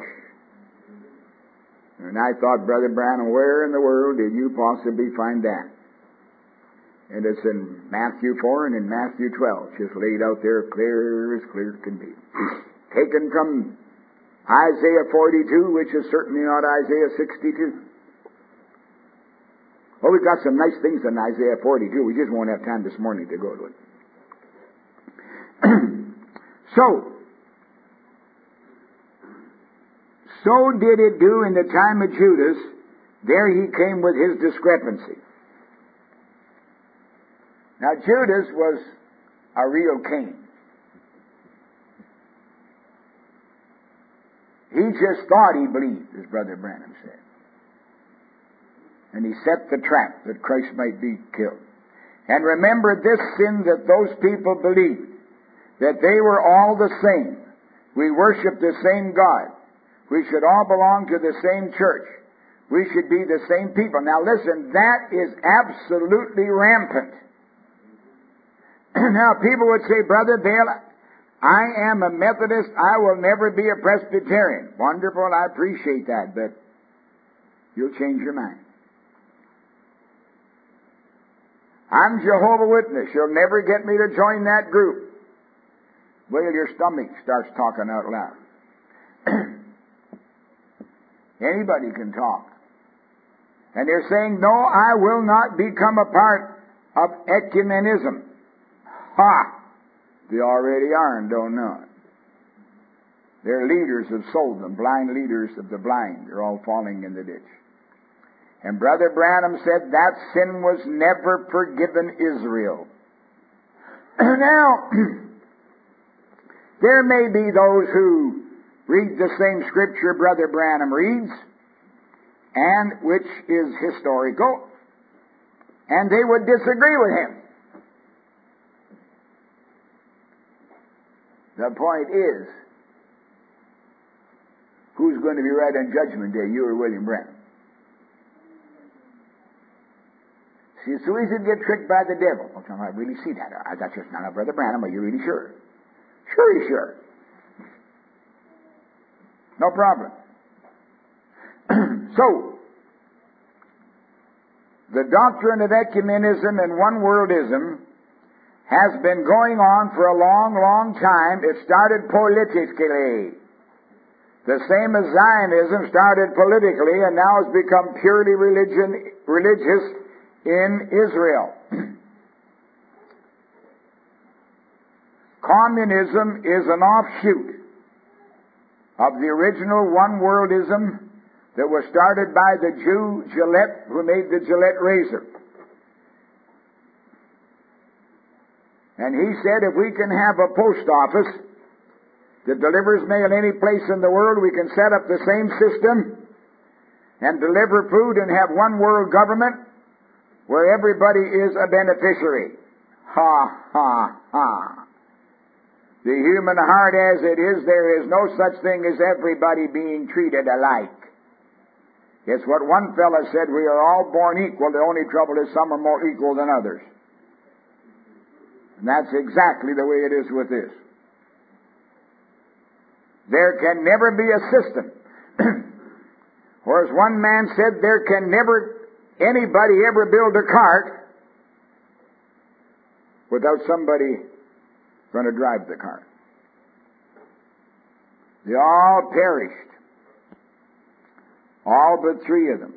And I thought, Brother Branham, where in the world did you possibly find that? And it's in Matthew 4 and in Matthew 12, just laid out there clear as clear can be. Taken from Isaiah 42, which is certainly not Isaiah 62. Well, we've got some nice things in Isaiah 42. We just won't have time this morning to go to it. So did it do in the time of Judas. There he came with his discrepancy. Now, Judas was a real Cain. He just thought he believed, as Brother Branham said. And he set the trap that Christ might be killed. And remember this sin that those people believed, that they were all the same. We worship the same God. We should all belong to the same church. We should be the same people. Now listen, that is absolutely rampant. Now people would say, Brother Dale, I am a Methodist. I will never be a Presbyterian. Wonderful, I appreciate that, but you'll change your mind. I'm Jehovah's Witness. You'll never get me to join that group. Wait till your stomach starts talking out loud. Anybody can talk. And they're saying, no, I will not become a part of ecumenism. Ha! They already are and don't know it. Their leaders have sold them, blind leaders of the blind. They're all falling in the ditch. And Brother Branham said that sin was never forgiven Israel. Now, there may be those who read the same scripture Brother Branham reads, and which is historical, and they would disagree with him. The point is, who's going to be right on Judgment Day, you or William Branham? See, so easy to get tricked by the devil. Well, I really see that. That's just not Brother Branham. Are you really sure? Sure, he's sure. No problem. So, the doctrine of ecumenism and one-worldism has been going on for a long, long time. It started politically. The same as Zionism started politically and now has become purely religious in Israel. Communism is an offshoot of the original one-worldism that was started by the Jew Gillette, who made the Gillette razor. And he said, if we can have a post office that delivers mail any place in the world, we can set up the same system and deliver food and have one world government where everybody is a beneficiary. Ha, ha, ha. The human heart as it is, there is no such thing as everybody being treated alike. It's what one fellow said, we are all born equal. The only trouble is some are more equal than others. And that's exactly the way it is with this. There can never be a system. Whereas one man said, there can never anybody ever build a cart without somebody going to drive the cart. They all perished. All but 3 of them.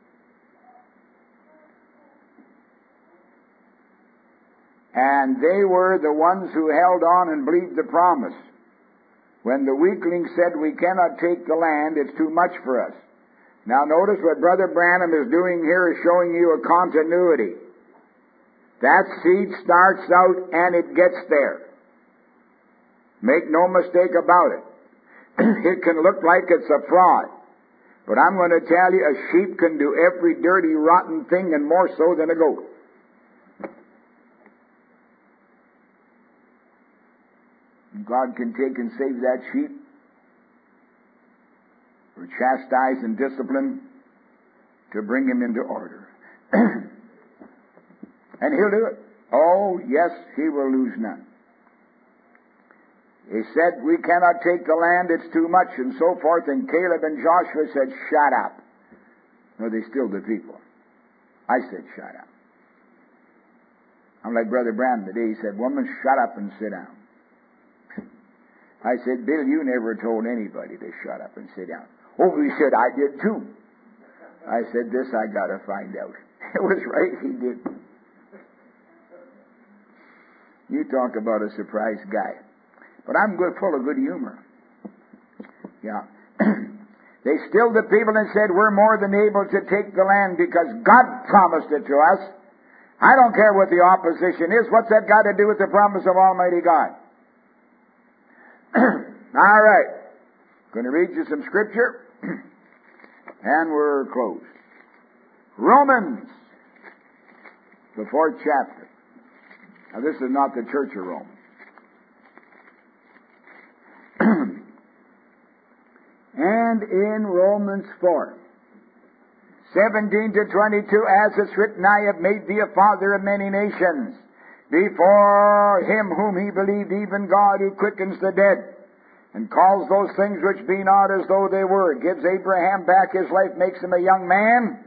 And they were the ones who held on and believed the promise. When the weakling said, we cannot take the land, it's too much for us. Now notice what Brother Branham is doing here is showing you a continuity. That seed starts out and it gets there. Make no mistake about it. It can look like it's a fraud. But I'm going to tell you, a sheep can do every dirty, rotten thing and more so than a goat. God can take and save that sheep, or chastise and discipline to bring him into order. And he'll do it. Oh, yes, he will lose none. He said, we cannot take the land, it's too much, and so forth. And Caleb and Joshua said, shut up. No, they stilled the people. I said, shut up. I'm like Brother Branham today. He said, woman, shut up and sit down. I said, Bill, you never told anybody to shut up and sit down. Oh, he said, I did too. I said, this I got to find out. It was right, he did. You talk about a surprised guy. But I'm full of good humor. Yeah. They stilled the people and said, we're more than able to take the land because God promised it to us. I don't care what the opposition is. What's that got to do with the promise of Almighty God? All right. Going to read you some scripture, and we're closed. Romans, the 4th chapter. Now, this is not the Church of Rome. And in Romans 4, 17 to 22, as it's written, I have made thee a father of many nations, before him whom he believed, even God who quickens the dead, and calls those things which be not as though they were, gives Abraham back his life, makes him a young man,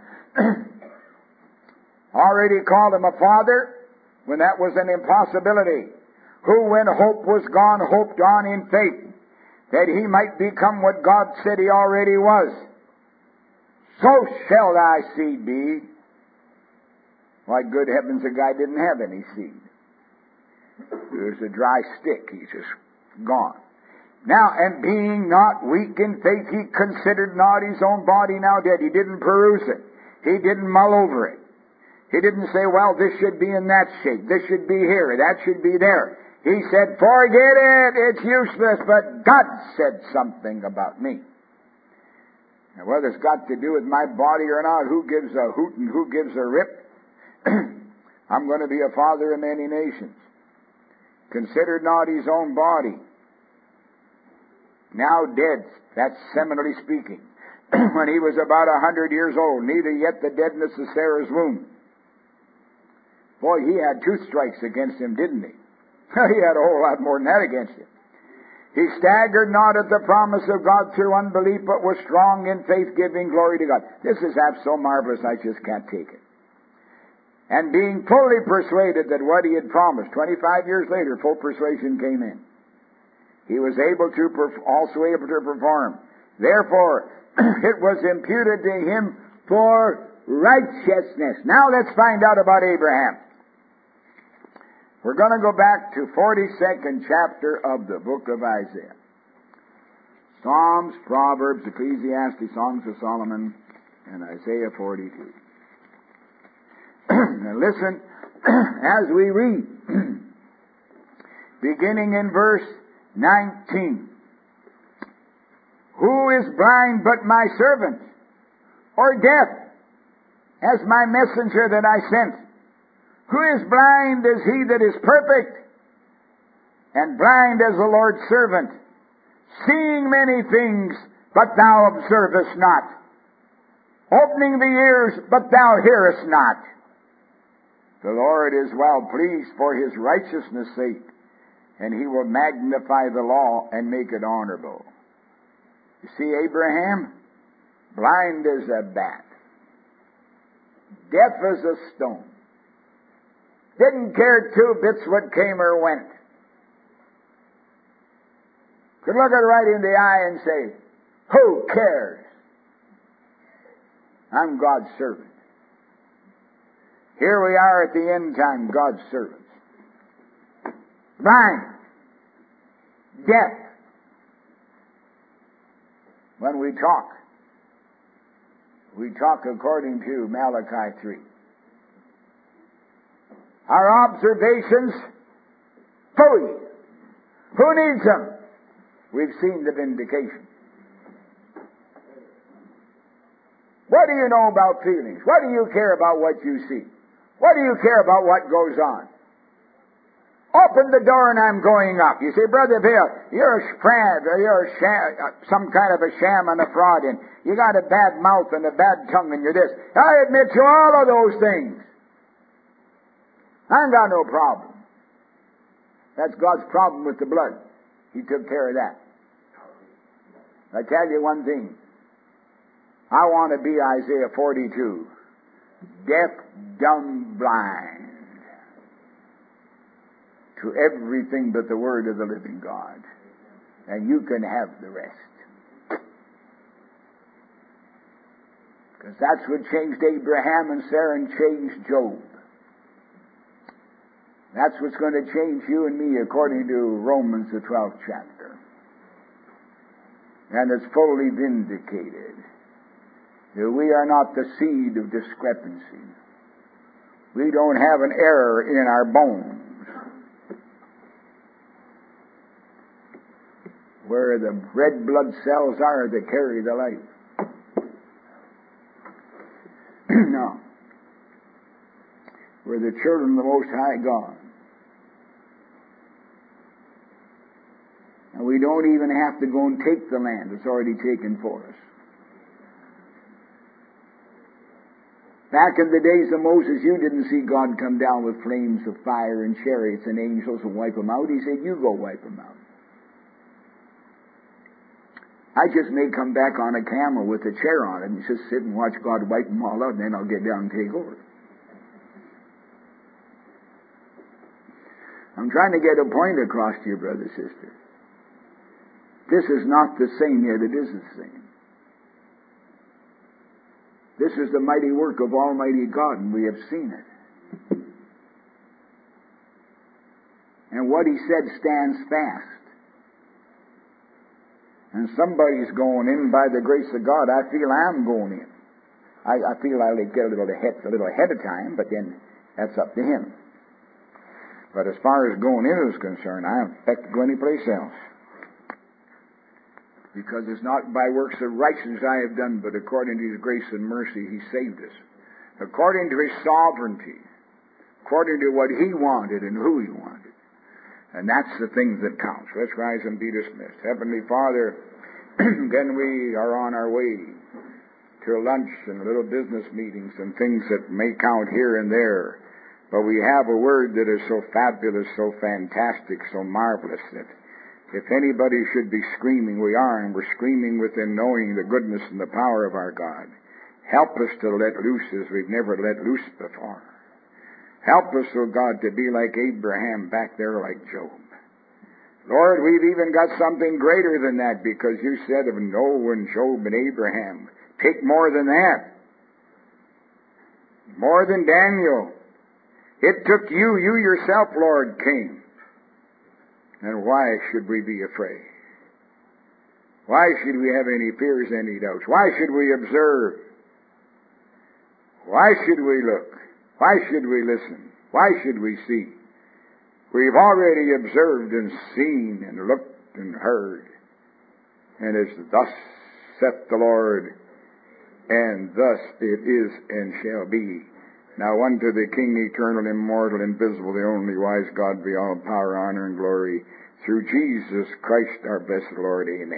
already called him a father, when that was an impossibility, who when hope was gone, hoped on in faith, that he might become what God said he already was. So shall thy seed be. Why, good heavens, the guy didn't have any seed. There's a dry stick. He's just gone. Now, and being not weak in faith, he considered not his own body now dead. He didn't peruse it. He didn't mull over it. He didn't say, well, this should be in that shape. This should be here. That should be there. He said, forget it. It's useless. But God said something about me. Now, whether it's got to do with my body or not, who gives a hoot and who gives a rip? I'm going to be a father of many nations. Considered not his own body. Now dead, that's seminally speaking, when he was about 100 years old, neither yet the deadness of Sarah's womb. Boy, he had 2 strikes against him, didn't he? He had a whole lot more than that against him. He staggered not at the promise of God through unbelief, but was strong in faith, giving glory to God. This is so marvelous, I just can't take it. And being fully persuaded that what he had promised, 25 years later, full persuasion came in. He was also able to perform. Therefore, it was imputed to him for righteousness. Now let's find out about Abraham. We're going to go back to 42nd chapter of the book of Isaiah. Psalms, Proverbs, Ecclesiastes, Songs of Solomon, and Isaiah 42. Now listen as we read, beginning in verse 19. Who is blind but my servant, or deaf as my messenger that I sent? Who is blind as he that is perfect, and blind as the Lord's servant, seeing many things, but thou observest not, opening the ears, but thou hearest not. The Lord is well pleased for his righteousness' sake, and he will magnify the law and make it honorable. You see, Abraham, blind as a bat, deaf as a stone, didn't care 2 bits what came or went. Could look it right in the eye and say, who cares? I'm God's servant. Here we are at the end time, God's servants. Blind, deaf. When we talk according to Malachi 3. Our observations, phooey. Who needs them? We've seen the vindication. What do you know about feelings? What do you care about what you see? What do you care about what goes on? Open the door and I'm going up. You say, Brother Bill, you're a fraud, or you're some kind of a sham and a fraud, and you got a bad mouth and a bad tongue and you're this. I admit to all of those things. I ain't got no problem. That's God's problem with the blood. He took care of that. I tell you one thing. I want to be Isaiah 42. Deaf, dumb, blind to everything but the Word of the living God. And you can have the rest. Because that's what changed Abraham and Sarah and changed Job. That's what's going to change you and me according to Romans the 12th chapter. And it's fully vindicated that we are not the seed of discrepancy. We don't have an error in our bones. Where the red blood cells are that carry the life. No. We're the children of the Most High God. And we don't even have to go and take the land. It's already taken for us. Back in the days of Moses, you didn't see God come down with flames of fire and chariots and angels and wipe them out. He said, you go wipe them out. I just may come back on a camel with a chair on it and just sit and watch God wipe them all out, and then I'll get down and take over. I'm trying to get a point across to you, brother, sister. This is not the same, yet it is the same. This is the mighty work of Almighty God, and we have seen it. And what He said stands fast. And somebody's going in by the grace of God. I feel I'm going in. I feel I'll get a little ahead of time, but then that's up to Him. But as far as going in is concerned, I don't expect to go anyplace else. Because it's not by works of righteousness I have done, but according to His grace and mercy He saved us. According to His sovereignty. According to what He wanted and who He wanted. And that's the thing that counts. Let's rise and be dismissed. Heavenly Father, again we are on our way to lunch and little business meetings and things that may count here and there. But we have a word that is so fabulous, so fantastic, so marvelous that if anybody should be screaming, we are, and we're screaming within knowing the goodness and the power of our God. Help us to let loose as we've never let loose before. Help us, O God, to be like Abraham back there, like Job. Lord, we've even got something greater than that, because you said of Noah and Job and Abraham, take more than that. More than Daniel. It took you yourself, Lord, came. And why should we be afraid? Why should we have any fears, any doubts? Why should we observe? Why should we look? Why should we listen? Why should we see? We've already observed and seen and looked and heard. And it's thus saith the Lord, and thus it is and shall be. Now unto the King, eternal, immortal, invisible, the only wise God, be all power, honor, and glory, through Jesus Christ our blessed Lord. Amen.